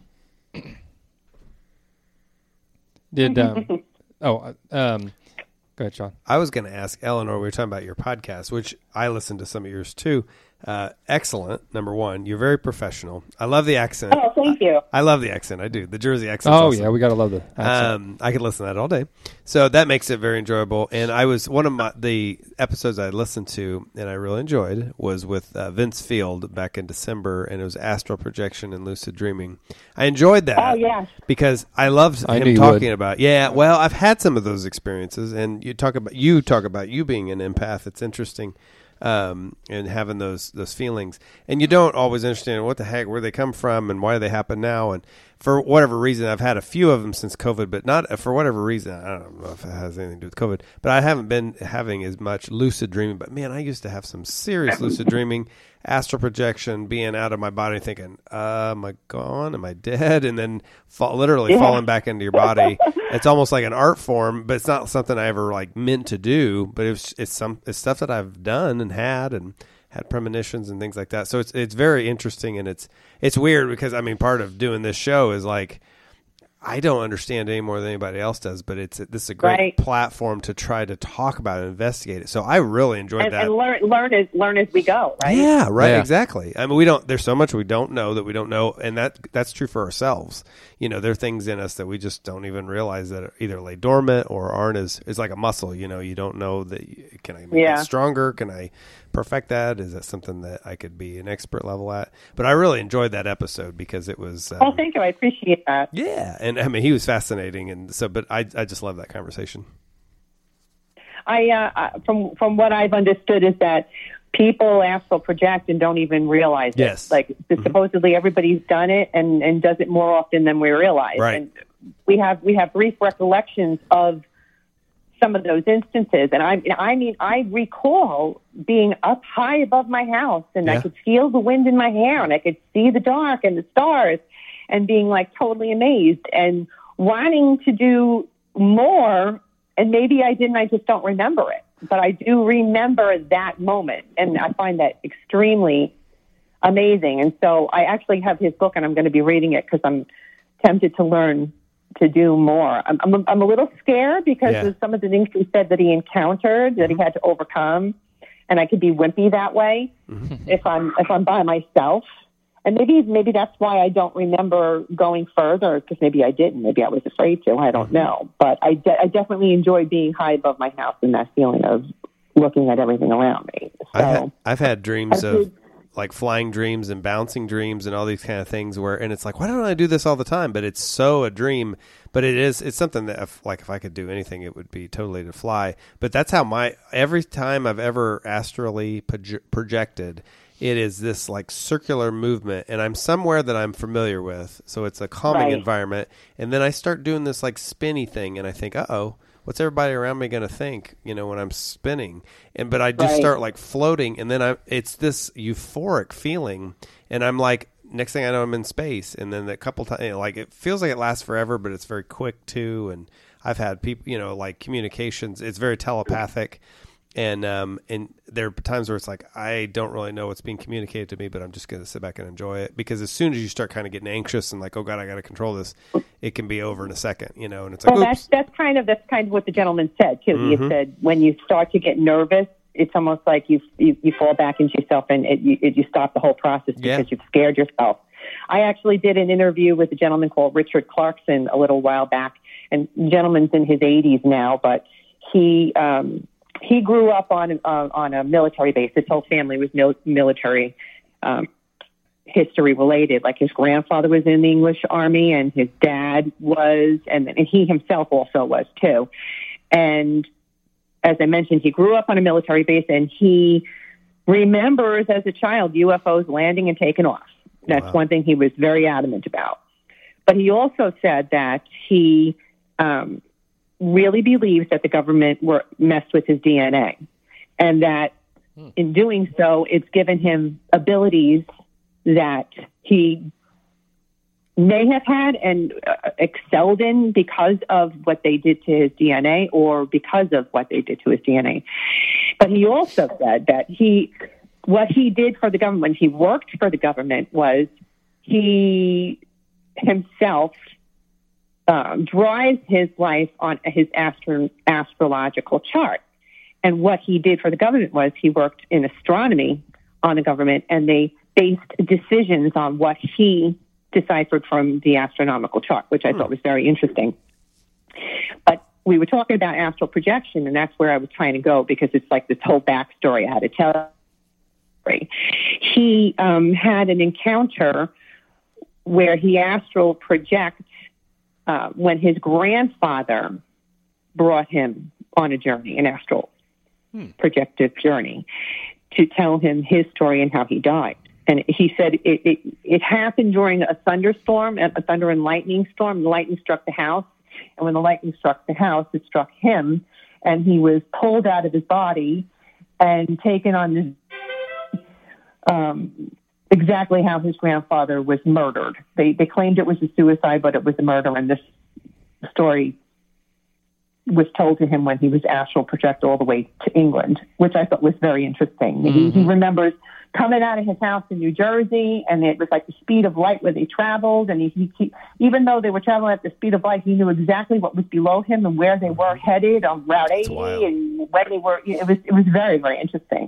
Did um, oh uh, um, go ahead, Sean. I was going to ask Eleanor. We were talking about your podcast, which I listen to some of yours too. Uh, excellent. Number one, you're very professional. I love the accent. Oh, thank you. I love the accent. I do. The Jersey accent. Oh awesome. yeah, we gotta love the accent. Um, I could listen to that all day. So that makes it very enjoyable. And I was one of my the episodes I listened to and I really enjoyed was with uh, Vince Field back in December, and it was astral projection and lucid dreaming. I enjoyed that. Oh, yes. Because I loved I knew him you talking would. about. Yeah, well, I've had some of those experiences, and you talk about you talk about you being an empath. It's interesting. Um, and having those those feelings, and you don't always understand what the heck, where they come from, and why they happen now. And for whatever reason, I've had a few of them since COVID, but not for whatever reason. I don't know if it has anything to do with COVID, but I haven't been having as much lucid dreaming. But man, I used to have some serious lucid dreaming, astral projection, being out of my body, thinking, uh, "Am I gone? Am I dead?" And then fall, literally Yeah. falling back into your body. It's almost like an art form, but it's not something I ever like meant to do. But it's it's some it's stuff that I've done and had and had premonitions and things like that. So it's it's very interesting, and it's it's weird because I mean part of doing this show is like I don't understand any more than anybody else does, but it's this is a great Right. platform to try to talk about it and investigate it. So I really enjoyed And, that. and learn, learn as learn as we go, right? Yeah, right. Yeah. Exactly. I mean, we don't. There's so much we don't know that we don't know, and that that's true for ourselves. You know, there are things in us that we just don't even realize that either lay dormant or aren't as. It's like a muscle. You know, you don't know that. You, can I make Yeah. it stronger? Can I perfect that? Is that something that I could be an expert level at? But I really enjoyed that episode because it was. Um, Oh, thank you. I appreciate that. yeah, and I mean, he was fascinating, and so. But I, I just love that conversation. I, uh, I- from from what I've understood is that people astral project and don't even realize Yes. it. Like Mm-hmm. supposedly everybody's done it and, and does it more often than we realize. Right. And we have we have brief recollections of some of those instances. And I I mean I recall being up high above my house and Yeah. I could feel the wind in my hair and I could see the dark and the stars and being like totally amazed and wanting to do more. And maybe I didn't, I just don't remember it. But I do remember that moment. And I find that extremely amazing. And so I actually have his book and I'm going to be reading it because I'm tempted to learn to do more. I'm, I'm, I'm a little scared because Yeah. of some of the things he said that he encountered, that he had to overcome. And I could be wimpy that way if I'm if I'm by myself. And maybe maybe that's why I don't remember going further, because maybe I didn't. Maybe I was afraid to. I don't know. But I, de- I definitely enjoy being high above my house and that feeling of looking at everything around me. So, I've had, I've had dreams I of did- like flying dreams and bouncing dreams and all these kind of things where, and it's like, why don't I do this all the time? But it's so a dream, but it is, it's something that if, like if I could do anything, it would be totally to fly. But that's how my, every time I've ever astrally proje- projected, it is this like circular movement and I'm somewhere that I'm familiar with. So it's a calming Right. environment. And then I start doing this like spinny thing and I think, uh-oh, what's everybody around me going to think, you know, when I'm spinning? And, but I just Right. start like floating and then I, it's this euphoric feeling. And I'm like, next thing I know, I'm in space. And then a couple times, you know, like it feels like it lasts forever, but it's very quick too. And I've had people, you know, like communications, it's very telepathic. And um and there are times where it's like I don't really know what's being communicated to me, but I'm just going to sit back and enjoy it because as soon as you start kind of getting anxious and like, oh God, I got to control this, it can be over in a second, you know. And it's like, well, oops, that's that's kind of that's kind of what the gentleman said too. Mhm. He said when you start to get nervous, it's almost like you you, you fall back into yourself and it, you, it, you stop the whole process because Yeah. you've scared yourself. I actually did an interview with a gentleman called Richard Clarkson a little while back, and the gentleman's in his eighties now, but he um, he grew up on uh, on a military base. His whole family was mil- military um, history related. Like his grandfather was in the English Army, and his dad was, and, and he himself also was too. And as I mentioned, he grew up on a military base, and he remembers as a child U F Os landing and taking off. That's Wow. one thing he was very adamant about. But he also said that he um, really believes that the government were messed with his D N A, and that in doing so, it's given him abilities that he may have had and uh, excelled in because of what they did to his D N A or because of what they did to his D N A. But he also said that he, what he did for the government, when he worked for the government, was he himself um, drives his life on his astro- astrological chart. And what he did for the government was he worked in astronomy on the government, and they based decisions on what he deciphered from the astronomical chart, which I thought was very interesting. But we were talking about astral projection, and that's where I was trying to go, because it's like this whole backstory I had to tell. He um, had an encounter where he astral projects uh, when his grandfather brought him on a journey, an astral hmm. projective journey, to tell him his story and how he died. And he said it, it, it happened during a thunderstorm, a thunder and lightning storm. The lightning struck the house, and when the lightning struck the house, it struck him, and he was pulled out of his body and taken on this Um, exactly how his grandfather was murdered. They they claimed it was a suicide, but it was a murder, and this story was told to him when he was astral projected all the way to England, which I thought was very interesting. Mm-hmm. He, he remembers coming out of his house in New Jersey, and it was like the speed of light where they traveled, and he, he, he even though they were traveling at the speed of light, he knew exactly what was below him and where they were headed on Route eighty, and when they were. It was it was very, very interesting,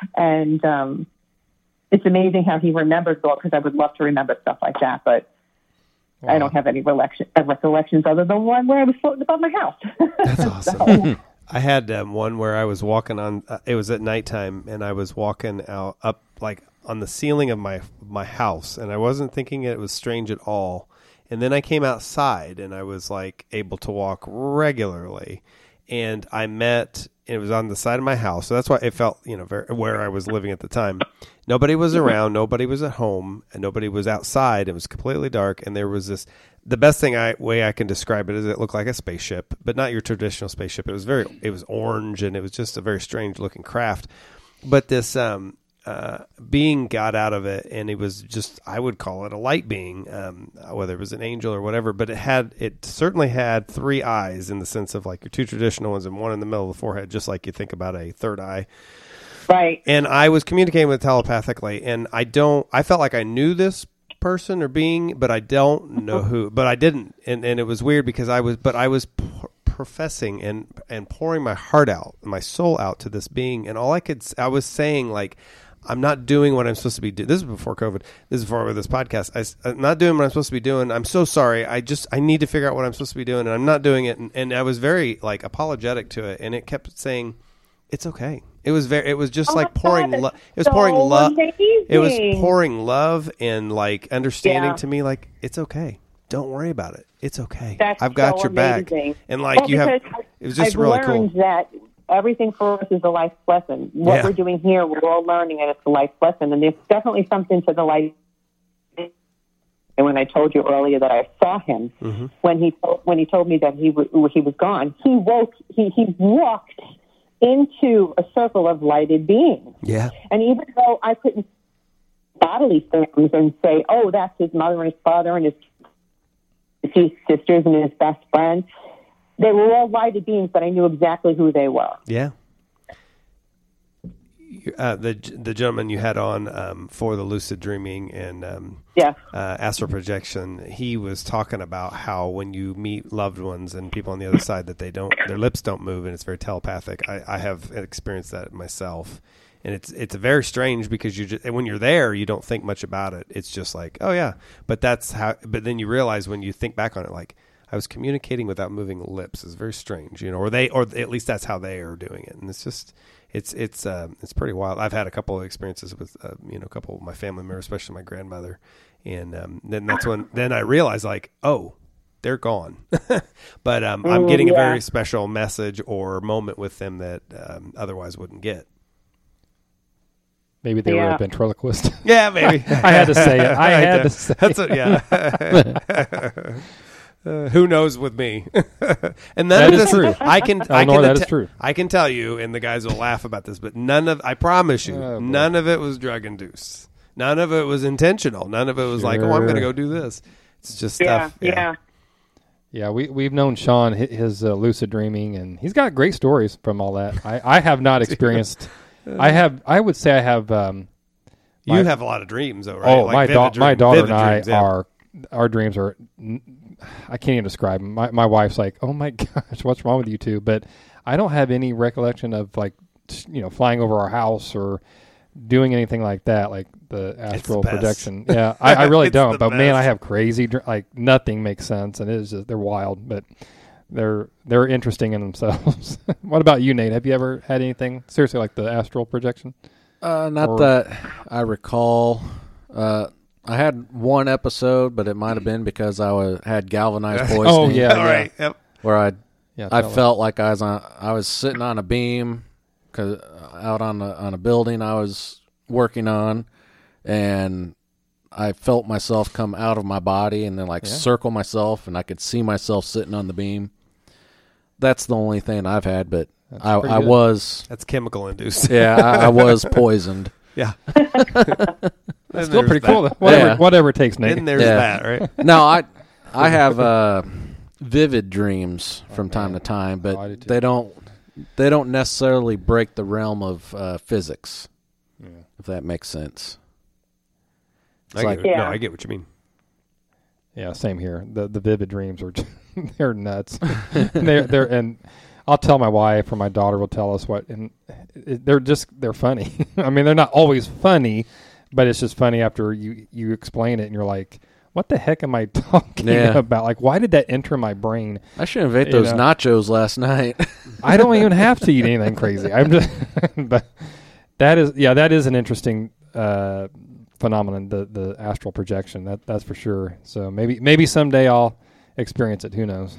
and um it's amazing how he remembers it all, because I would love to remember stuff like that, but wow. I don't have any recollection, recollections other than one where I was floating above my house. That's awesome. So, I had um, one where I was walking on, uh, it was at nighttime, and I was walking out up like on the ceiling of my my house, and I wasn't thinking it was strange at all. And then I came outside, and I was like able to walk regularly, and I met, it was on the side of my house, so that's why it felt, you know, very, where I was living at the time. Nobody was around, nobody was at home, and nobody was outside. It was completely dark, and there was this, the best thing I way I can describe it is it looked like a spaceship, but not your traditional spaceship. It was very, it was orange, and it was just a very strange looking craft. But this um, uh, being got out of it, and it was just, I would call it a light being, um, whether it was an angel or whatever, but it had, it certainly had three eyes, in the sense of like your two traditional ones and one in the middle of the forehead, just like you think about a third eye. Right. And I was communicating with telepathically, and I don't, I felt like I knew this person or being, but I don't know who, but I didn't. And, and it was weird because I was, but I was p- professing and, and pouring my heart out, my soul out to this being. And all I could, I was saying like, I'm not doing what I'm supposed to be doing. This is before COVID. This is before this podcast. I, I'm not doing what I'm supposed to be doing. I'm so sorry. I just, I need to figure out what I'm supposed to be doing, and I'm not doing it. And, and I was very like apologetic to it. And it kept saying, it's okay. It was very, it was just oh like pouring love. It was so pouring love. It was pouring love and like understanding yeah. to me, like, it's okay. Don't worry about it. It's okay. That's I've got so your amazing. back. And like, well, you have, it was just I've really learned cool. that everything for us is a life lesson. What yeah. we're doing here, we're all learning, and it's a life lesson. And there's definitely something to the life. And when I told you earlier that I saw him, mm-hmm. when he when he told me that he w- he was gone, he woke. He he walked into a circle of lighted beings. Yeah. And even though I couldn't bodily things and say, oh, that's his mother and his father and his his sisters and his best friend, they were all lighted beings, but I knew exactly who they were. Yeah. Uh, the the gentleman you had on um, for the lucid dreaming and um, yeah. uh, astral projection, he was talking about how when you meet loved ones and people on the other side, that they don't, their lips don't move, and it's very telepathic. I, I have experienced that myself, and it's it's very strange because you just, when you're there, you don't think much about it. It's just like, oh yeah, but that's how. But then you realize when you think back on it, like, I was communicating without moving lips. It's very strange, you know, or they, or at least that's how they are doing it, and it's just. It's it's uh, it's pretty wild. I've had a couple of experiences with uh, you know a couple of my family members, especially my grandmother, and um, then that's when then I realized like, oh, they're gone. But um, I'm getting yeah. a very special message or moment with them that um, otherwise wouldn't get. Maybe they yeah. were a ventriloquist. Yeah, maybe. I had to say it. I had to say that's a, yeah. Uh, who knows with me? And none that of is this true. I can. Oh, I no, can that att- is true. I can tell you, and the guys will laugh about this, but none of. I promise you, oh, none of it was drug induced. None of it was intentional. None of it was sure. like, oh, I'm going to go do this. It's just yeah, stuff. Yeah. Yeah. Yeah, we we've known Sean his uh, lucid dreaming, and he's got great stories from all that. I, I have not experienced. I have. I would say I have. Um, you my, have a lot of dreams, though, right? Oh, like my da- daughter, my daughter and I dreams, yeah. are. Our dreams are. I can't even describe them. My my wife's like, oh my gosh, what's wrong with you two? But I don't have any recollection of like, you know, flying over our house or doing anything like that, like the astral best. projection. Yeah, I, I really It's don't. the But man, I best. have crazy dr- like nothing makes sense, and it is just they're wild, but they're they're interesting in themselves. What about you, Nate? Have you ever had anything seriously like the astral projection? Uh, not Or- that I recall. Uh, I had one episode, but it might have been because I was, had galvanized poisoning. Oh, yeah. All right. Yep. where I Yeah, I tell us. felt like I was on I was sitting on a beam, cause out on a, on a building I was working on, and I felt myself come out of my body and then like Yeah. circle myself, and I could see myself sitting on the beam. That's the only thing I've had, but That's I, pretty I good. was That's chemical induced. yeah I, I was poisoned. Yeah. It's still pretty cool. Though. Whatever, Yeah. whatever it takes, Nate. And there's Yeah. that, right? No, I I have uh, vivid dreams from time to time, but Oh, I do too. they don't they don't necessarily break the realm of uh, physics. Yeah. If that makes sense. I like- get, No, Yeah. I get what you mean. Yeah, same here. The the vivid dreams are they're nuts. they're they're and I'll tell my wife or my daughter will tell us what, and it, they're just they're funny. I mean, they're not always funny, but it's just funny after you you explain it and you're like, what the heck am I talking Yeah. about? Like, why did that enter my brain? I should have ate You those know. nachos last night. I don't even have to eat anything crazy. I'm just, but that is, yeah, that is an interesting uh, phenomenon. The the astral projection. That that's for sure. So maybe maybe someday I'll experience it. Who knows?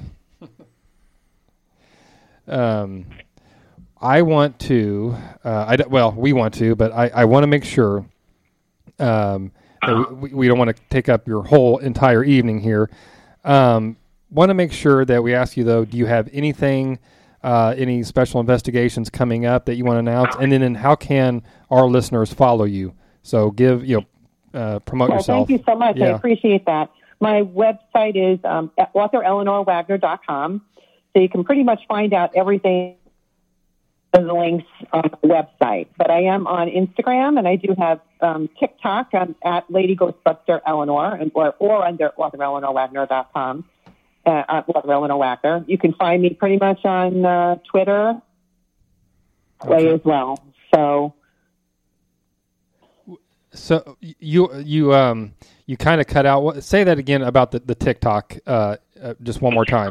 um, I want to. Uh, I don't- well, we want to, but I I want to make sure. Um, that we, we don't want to take up your whole entire evening here. Um, want to make sure that we ask you though. Do you have anything? Uh, any special investigations coming up that you want to announce, and then, then how can our listeners follow you? So give you know, uh, promote Well, yourself. thank you so much. I Yeah. appreciate that. My website is um, author eleanor wagner dot com. So you can pretty much find out everything in the links on the website. But I am on Instagram, and I do have um, TikTok. I'm at Lady Ghostbuster Eleanor, and, or, or under author eleanor wagner dot com. Uh, uh, author Eleanor Wagner. You can find me pretty much on uh, Twitter way as well. So So you you um you kind of cut out. What, say that again about the the TikTok. Uh, uh, just one more time.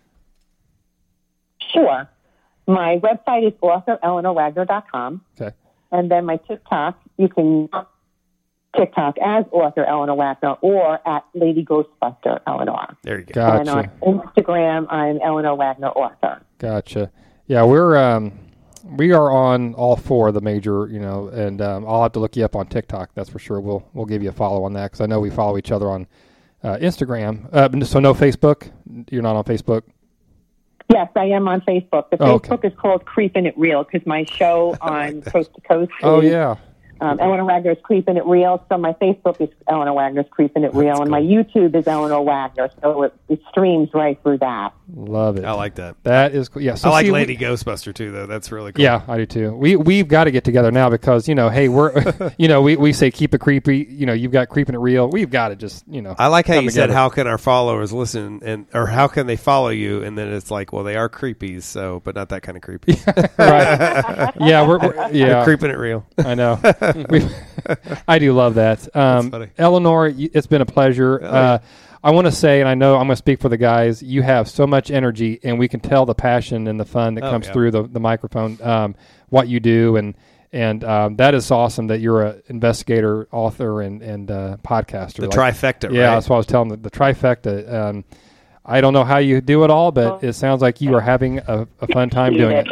sure. My website is author eleanor wagner dot com. Okay. And then my TikTok, you can TikTok as author Eleanor Wagner or at Lady Ghostbuster Eleanor. There you go. And Gotcha. on Instagram, I'm Eleanor Wagner Author. Gotcha. Yeah, we're um we are on all four of the major, you know, and um, I'll have to look you up on TikTok. That's for sure. We'll we'll give you a follow on that because I know we follow each other on uh, Instagram. Uh, so no Facebook. You're not on Facebook. Yes, I am on Facebook. The Oh, Facebook is called Creepin' It Real because my show on Coast to Coast is Oh yeah. um, Eleanor Wagner's Creepin' It Real. So my Facebook is Eleanor Wagner's Creepin' It Real, and my YouTube is Eleanor Wagner. So it, it streams right through that. Love it. I like that. That is cool. Yeah. So I like see, Lady we- Ghostbuster too, though. That's really cool. Yeah, I do too. We we've got to get together now because you know, hey, we're you know, we, we say keep it creepy. You know, you've got creeping it real. We've got to just you know. I like how come you said, together. "How can our followers listen?" and or how can they follow you? And then it's like, well, they are creepies, so but not that kind of creepy. right. Yeah, we're, we're yeah. They're creeping it real. I know. we, I do love that. Um, funny. Eleanor, y- it's been a pleasure. Oh, Uh, I want to say, and I know I'm going to speak for the guys, you have so much energy, and we can tell the passion and the fun that Oh, comes yeah. through the, the microphone, um, what you do, and and um, that is awesome that you're an investigator, author, and, and uh, podcaster. The Like- trifecta, Yeah, right? that's what I was telling them, the, the trifecta. Um, I don't know how you do it all, but it sounds like you are having a, a fun time doing it.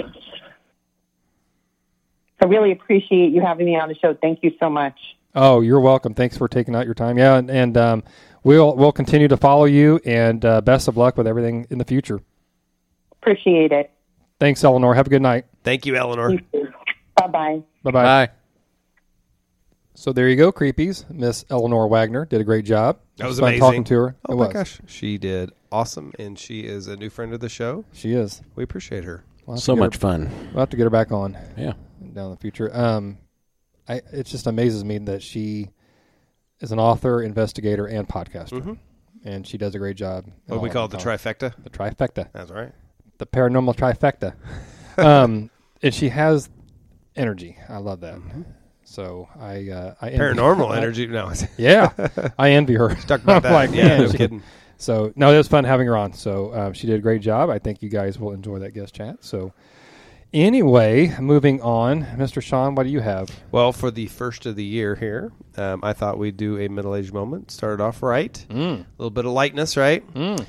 I really appreciate you having me on the show. Thank you so much. Oh, you're welcome. Thanks for taking out your time. Yeah, and, and um, we'll we'll continue to follow you, and uh, best of luck with everything in the future. Appreciate it. Thanks, Eleanor. Have a good night. Thank you, Eleanor. Bye-bye. Bye-bye. Bye. So there you go, creepies. Miss Eleanor Wagner did a great job. That was It fun amazing. talking to her. Oh it my was. gosh, she did awesome, and she is a new friend of the show. She is. We appreciate her. We'll have to So get much her, fun. We'll have to get her back on Yeah. down in the future. Um, I it just amazes me that she is an author, investigator, and podcaster, Mhm. and she does a great job. in What do all we of call it. it, the trifecta? The trifecta. That's right. The paranormal trifecta. um, and she has energy. I love that. So I, uh, I envy- Paranormal energy. No, Yeah, I envy her. talk about that. I'm like, yeah, man, no she- kidding. So no, it was fun having her on. So um, she did a great job. I think you guys will enjoy that guest chat. So anyway, moving on, Mister Sean, what do you have? Well, for the first of the year here, um, I thought we'd do a middle-aged moment. Started off right. Mm. A little bit of lightness, right? Mm.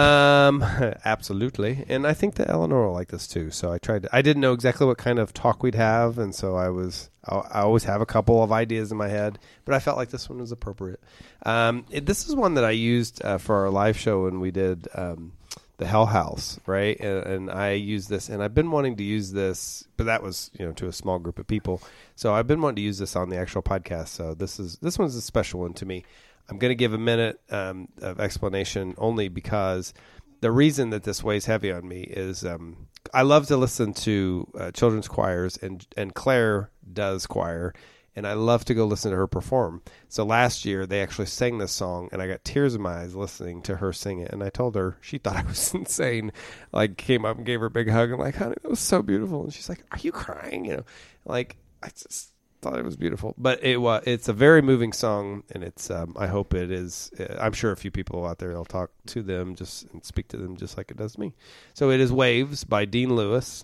Um, absolutely. And I think that Eleanor will like this too. So I tried to, I didn't know exactly what kind of talk we'd have. And so I was, I, I always have a couple of ideas in my head, but I felt like this one was appropriate. Um, it, this is one that I used uh, for our live show when we did, um, the Hell House, right? And, and I use this, and I've been wanting to use this, but that was, you know, to a small group of people. So I've been wanting to use this on the actual podcast. So this is, this one's a special one to me. I'm going to give a minute um, of explanation only because the reason that this weighs heavy on me is um, I love to listen to uh, children's choirs, and and Claire does choir, and I love to go listen to her perform. So last year they actually sang this song, and I got tears in my eyes listening to her sing it. And I told her, she thought I was insane. Like, came up and gave her a big hug. I'm like, honey, that was so beautiful. And she's like, are you crying? You know, like I just thought it was beautiful. But it was, it's a very moving song, and it's, um, I hope it is, uh, I'm sure a few people out there will talk to them just and speak to them just like it does me. So it is Waves by Dean Lewis.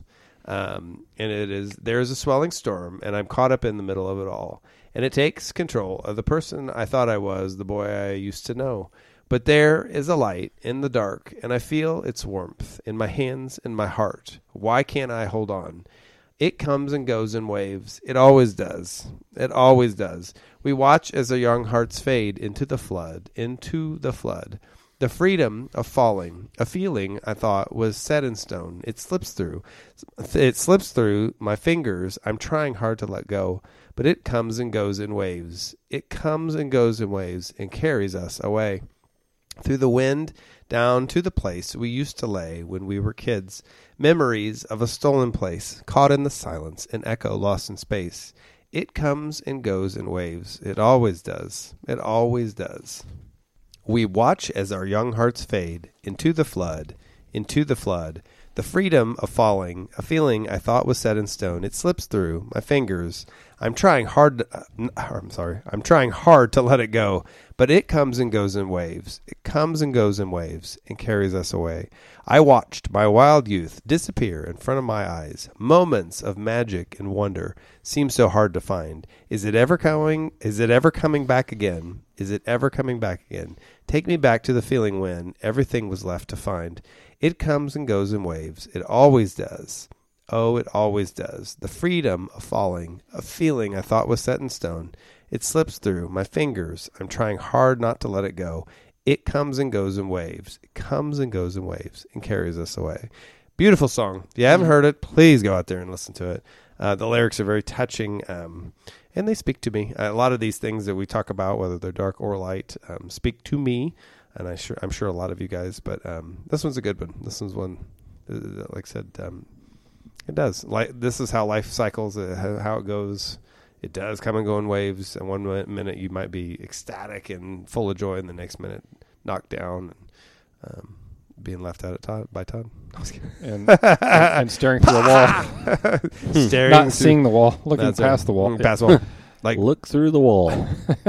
Um, and it is, there is a swelling storm, and I'm caught up in the middle of it all. And it takes control of the person I thought I was, the boy I used to know. But there is a light in the dark, and I feel its warmth in my hands and my heart. Why can't I hold on? It comes and goes in waves. It always does. It always does. We watch as our young hearts fade into the flood, into the flood. The freedom of falling, a feeling I thought was set in stone. It slips through. It slips through my fingers. I'm trying hard to let go, but it comes and goes in waves. It comes and goes in waves and carries us away. Through the wind, down to the place we used to lay when we were kids. Memories of a stolen place, caught in the silence, an echo lost in space. It comes and goes in waves. It always does. It always does. We watch as our young hearts fade into the flood, into the flood. The freedom of falling, a feeling I thought was set in stone. It slips through my fingers. I'm trying hard to, uh, I'm sorry. I'm trying hard to let it go, but it comes and goes in waves. It comes and goes in waves and carries us away. I watched my wild youth disappear in front of my eyes. Moments of magic and wonder seem so hard to find. Is it ever coming? Is it ever coming back again? Is it ever coming back again? Take me back to the feeling when everything was left to find. It comes and goes in waves. It always does. Oh, it always does. The freedom of falling, a feeling I thought was set in stone. It slips through my fingers. I'm trying hard not to let it go. It comes and goes in waves. It comes and goes in waves and carries us away. Beautiful song. If you haven't heard it, please go out there and listen to it. Uh, the lyrics are very touching, um, and they speak to me. Uh, a lot of these things that we talk about, whether they're dark or light, um, speak to me, and I sure, I'm sure a lot of you guys. But um, this one's a good one. This one's one, uh, like I said, um, it does. Like, this is how life cycles, uh, how it goes. It does come and go in waves. And one minute you might be ecstatic and full of joy, and the next minute knocked down and um, being left out at Todd, by Todd. I was kidding. And, and, and staring through a wall. Staring Not through- seeing the wall, looking That's past right. the wall. Mm, past the wall. Like, Look through the wall.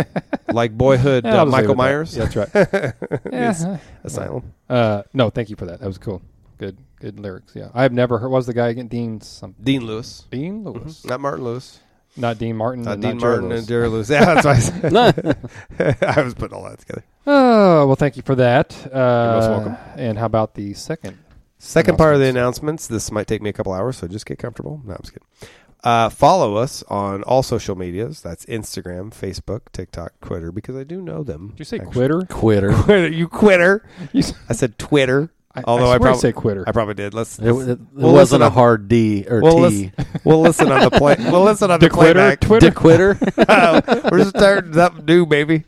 like Boyhood, Yeah, I'll uh, just leave Michael it at Myers. that. Yeah, that's right. It's Yeah. Asylum. Uh, no, thank you for that. That was cool. Good, good lyrics. Yeah, I've never heard. What was the guy again? Dean some Dean Lewis. Dean Lewis, Not Martin Lewis. not Dean Martin. Not and Dean not Jerry Martin Lewis. and Jerry Lewis. Yeah, that's what I said. I was putting all that together. Oh well, thank you for that. Uh, most welcome. And how about the second? Second part of the announcements. This might take me a couple hours, so just get comfortable. No, I'm just kidding. Uh, follow us on all social medias. That's Instagram, Facebook, TikTok, Twitter, because I do know them. Did you say actually. quitter? Quitter. Quitter, you quitter. You s- I said Twitter. I, Although I, I swear prob- say quitter. I probably did. Let's. It, let's it, it we'll wasn't listen a on- hard D or we'll T. listen, we'll listen on the play. We'll listen on the, The quitter, playback. Twitter. Dick Quitter. We're just starting something new, baby.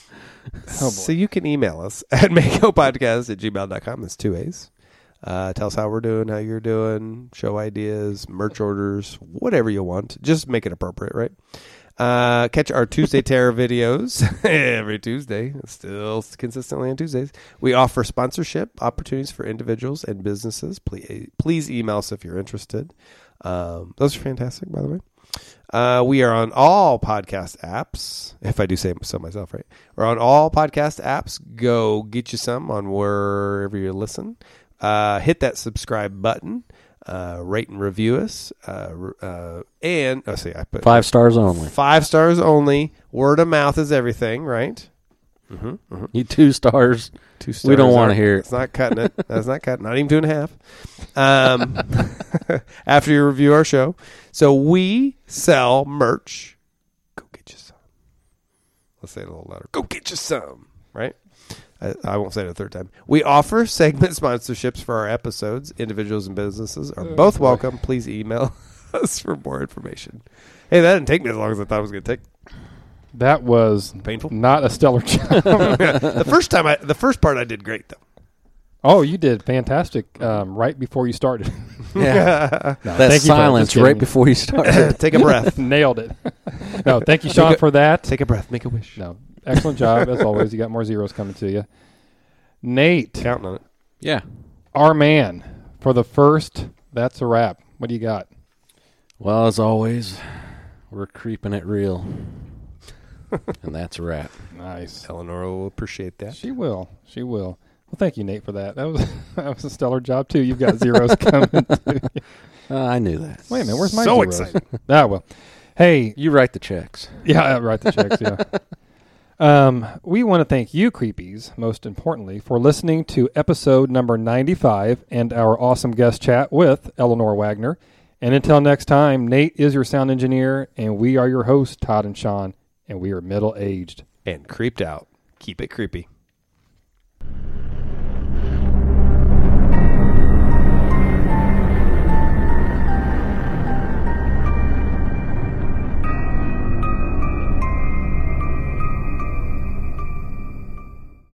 Oh, boy. So you can email us at makopodcast at gmail dot com. That's two A's. Uh, tell us how we're doing, how you're doing, show ideas, merch orders, whatever you want. Just make it appropriate, right? Uh, catch our Tuesday Terror videos every Tuesday, still consistently on Tuesdays. We offer sponsorship opportunities for individuals and businesses. Please, please email us if you're interested. Um, those are fantastic, by the way. Uh, we are on all podcast apps, if I do say so myself, right? We're on all podcast apps. Go get you some on wherever you listen. Uh, hit that subscribe button. Uh, rate and review us. Uh, uh, and, oh, see, I put Five stars only. Five stars only. Word of mouth is everything, right? Mm-hmm, mm-hmm. You two stars. Two stars. We don't want to are- hear it. It's not cutting it. That's not cutting. Not even two and a half. Um, after you review our show, so we sell merch. Go get you some. Let's say it a little louder. Go get you some. Right. I, I won't say it a third time. We offer segment sponsorships for our episodes. Individuals and businesses are both welcome. Please email us for more information. Hey, that didn't take me as long as I thought it was going to take. That was Painful. not a stellar job. The first time, I the first part I did great though. Oh, you did fantastic um, right before you started. Yeah. No, That thank you for- silence just kidding. right before you started. Take a breath. Nailed it. No, thank you, Sean, Take a- for that. Take a breath. Make a wish. No, excellent job as always. You got more zeros coming to you. Nate, Counting on it. Yeah. our man, for the first. That's a wrap. What do you got? Well, as always, we're creeping it real. And that's a wrap. Nice. Eleanor will appreciate that. She will. She will. Well, thank you, Nate, for that. That was that was a stellar job too. You've got zeros coming. To you. Uh, I knew that. Wait a minute, where's my So zeros? excited. Ah, well. Hey, You write the checks. yeah, I write the checks. Yeah. Um, we want to thank you, creepies, most importantly, for listening to episode number ninety-five and our awesome guest chat with Eleanor Wagner. And until next time, Nate is your sound engineer, and we are your hosts, Todd and Sean, and we are middle aged. And creeped out. Keep it creepy.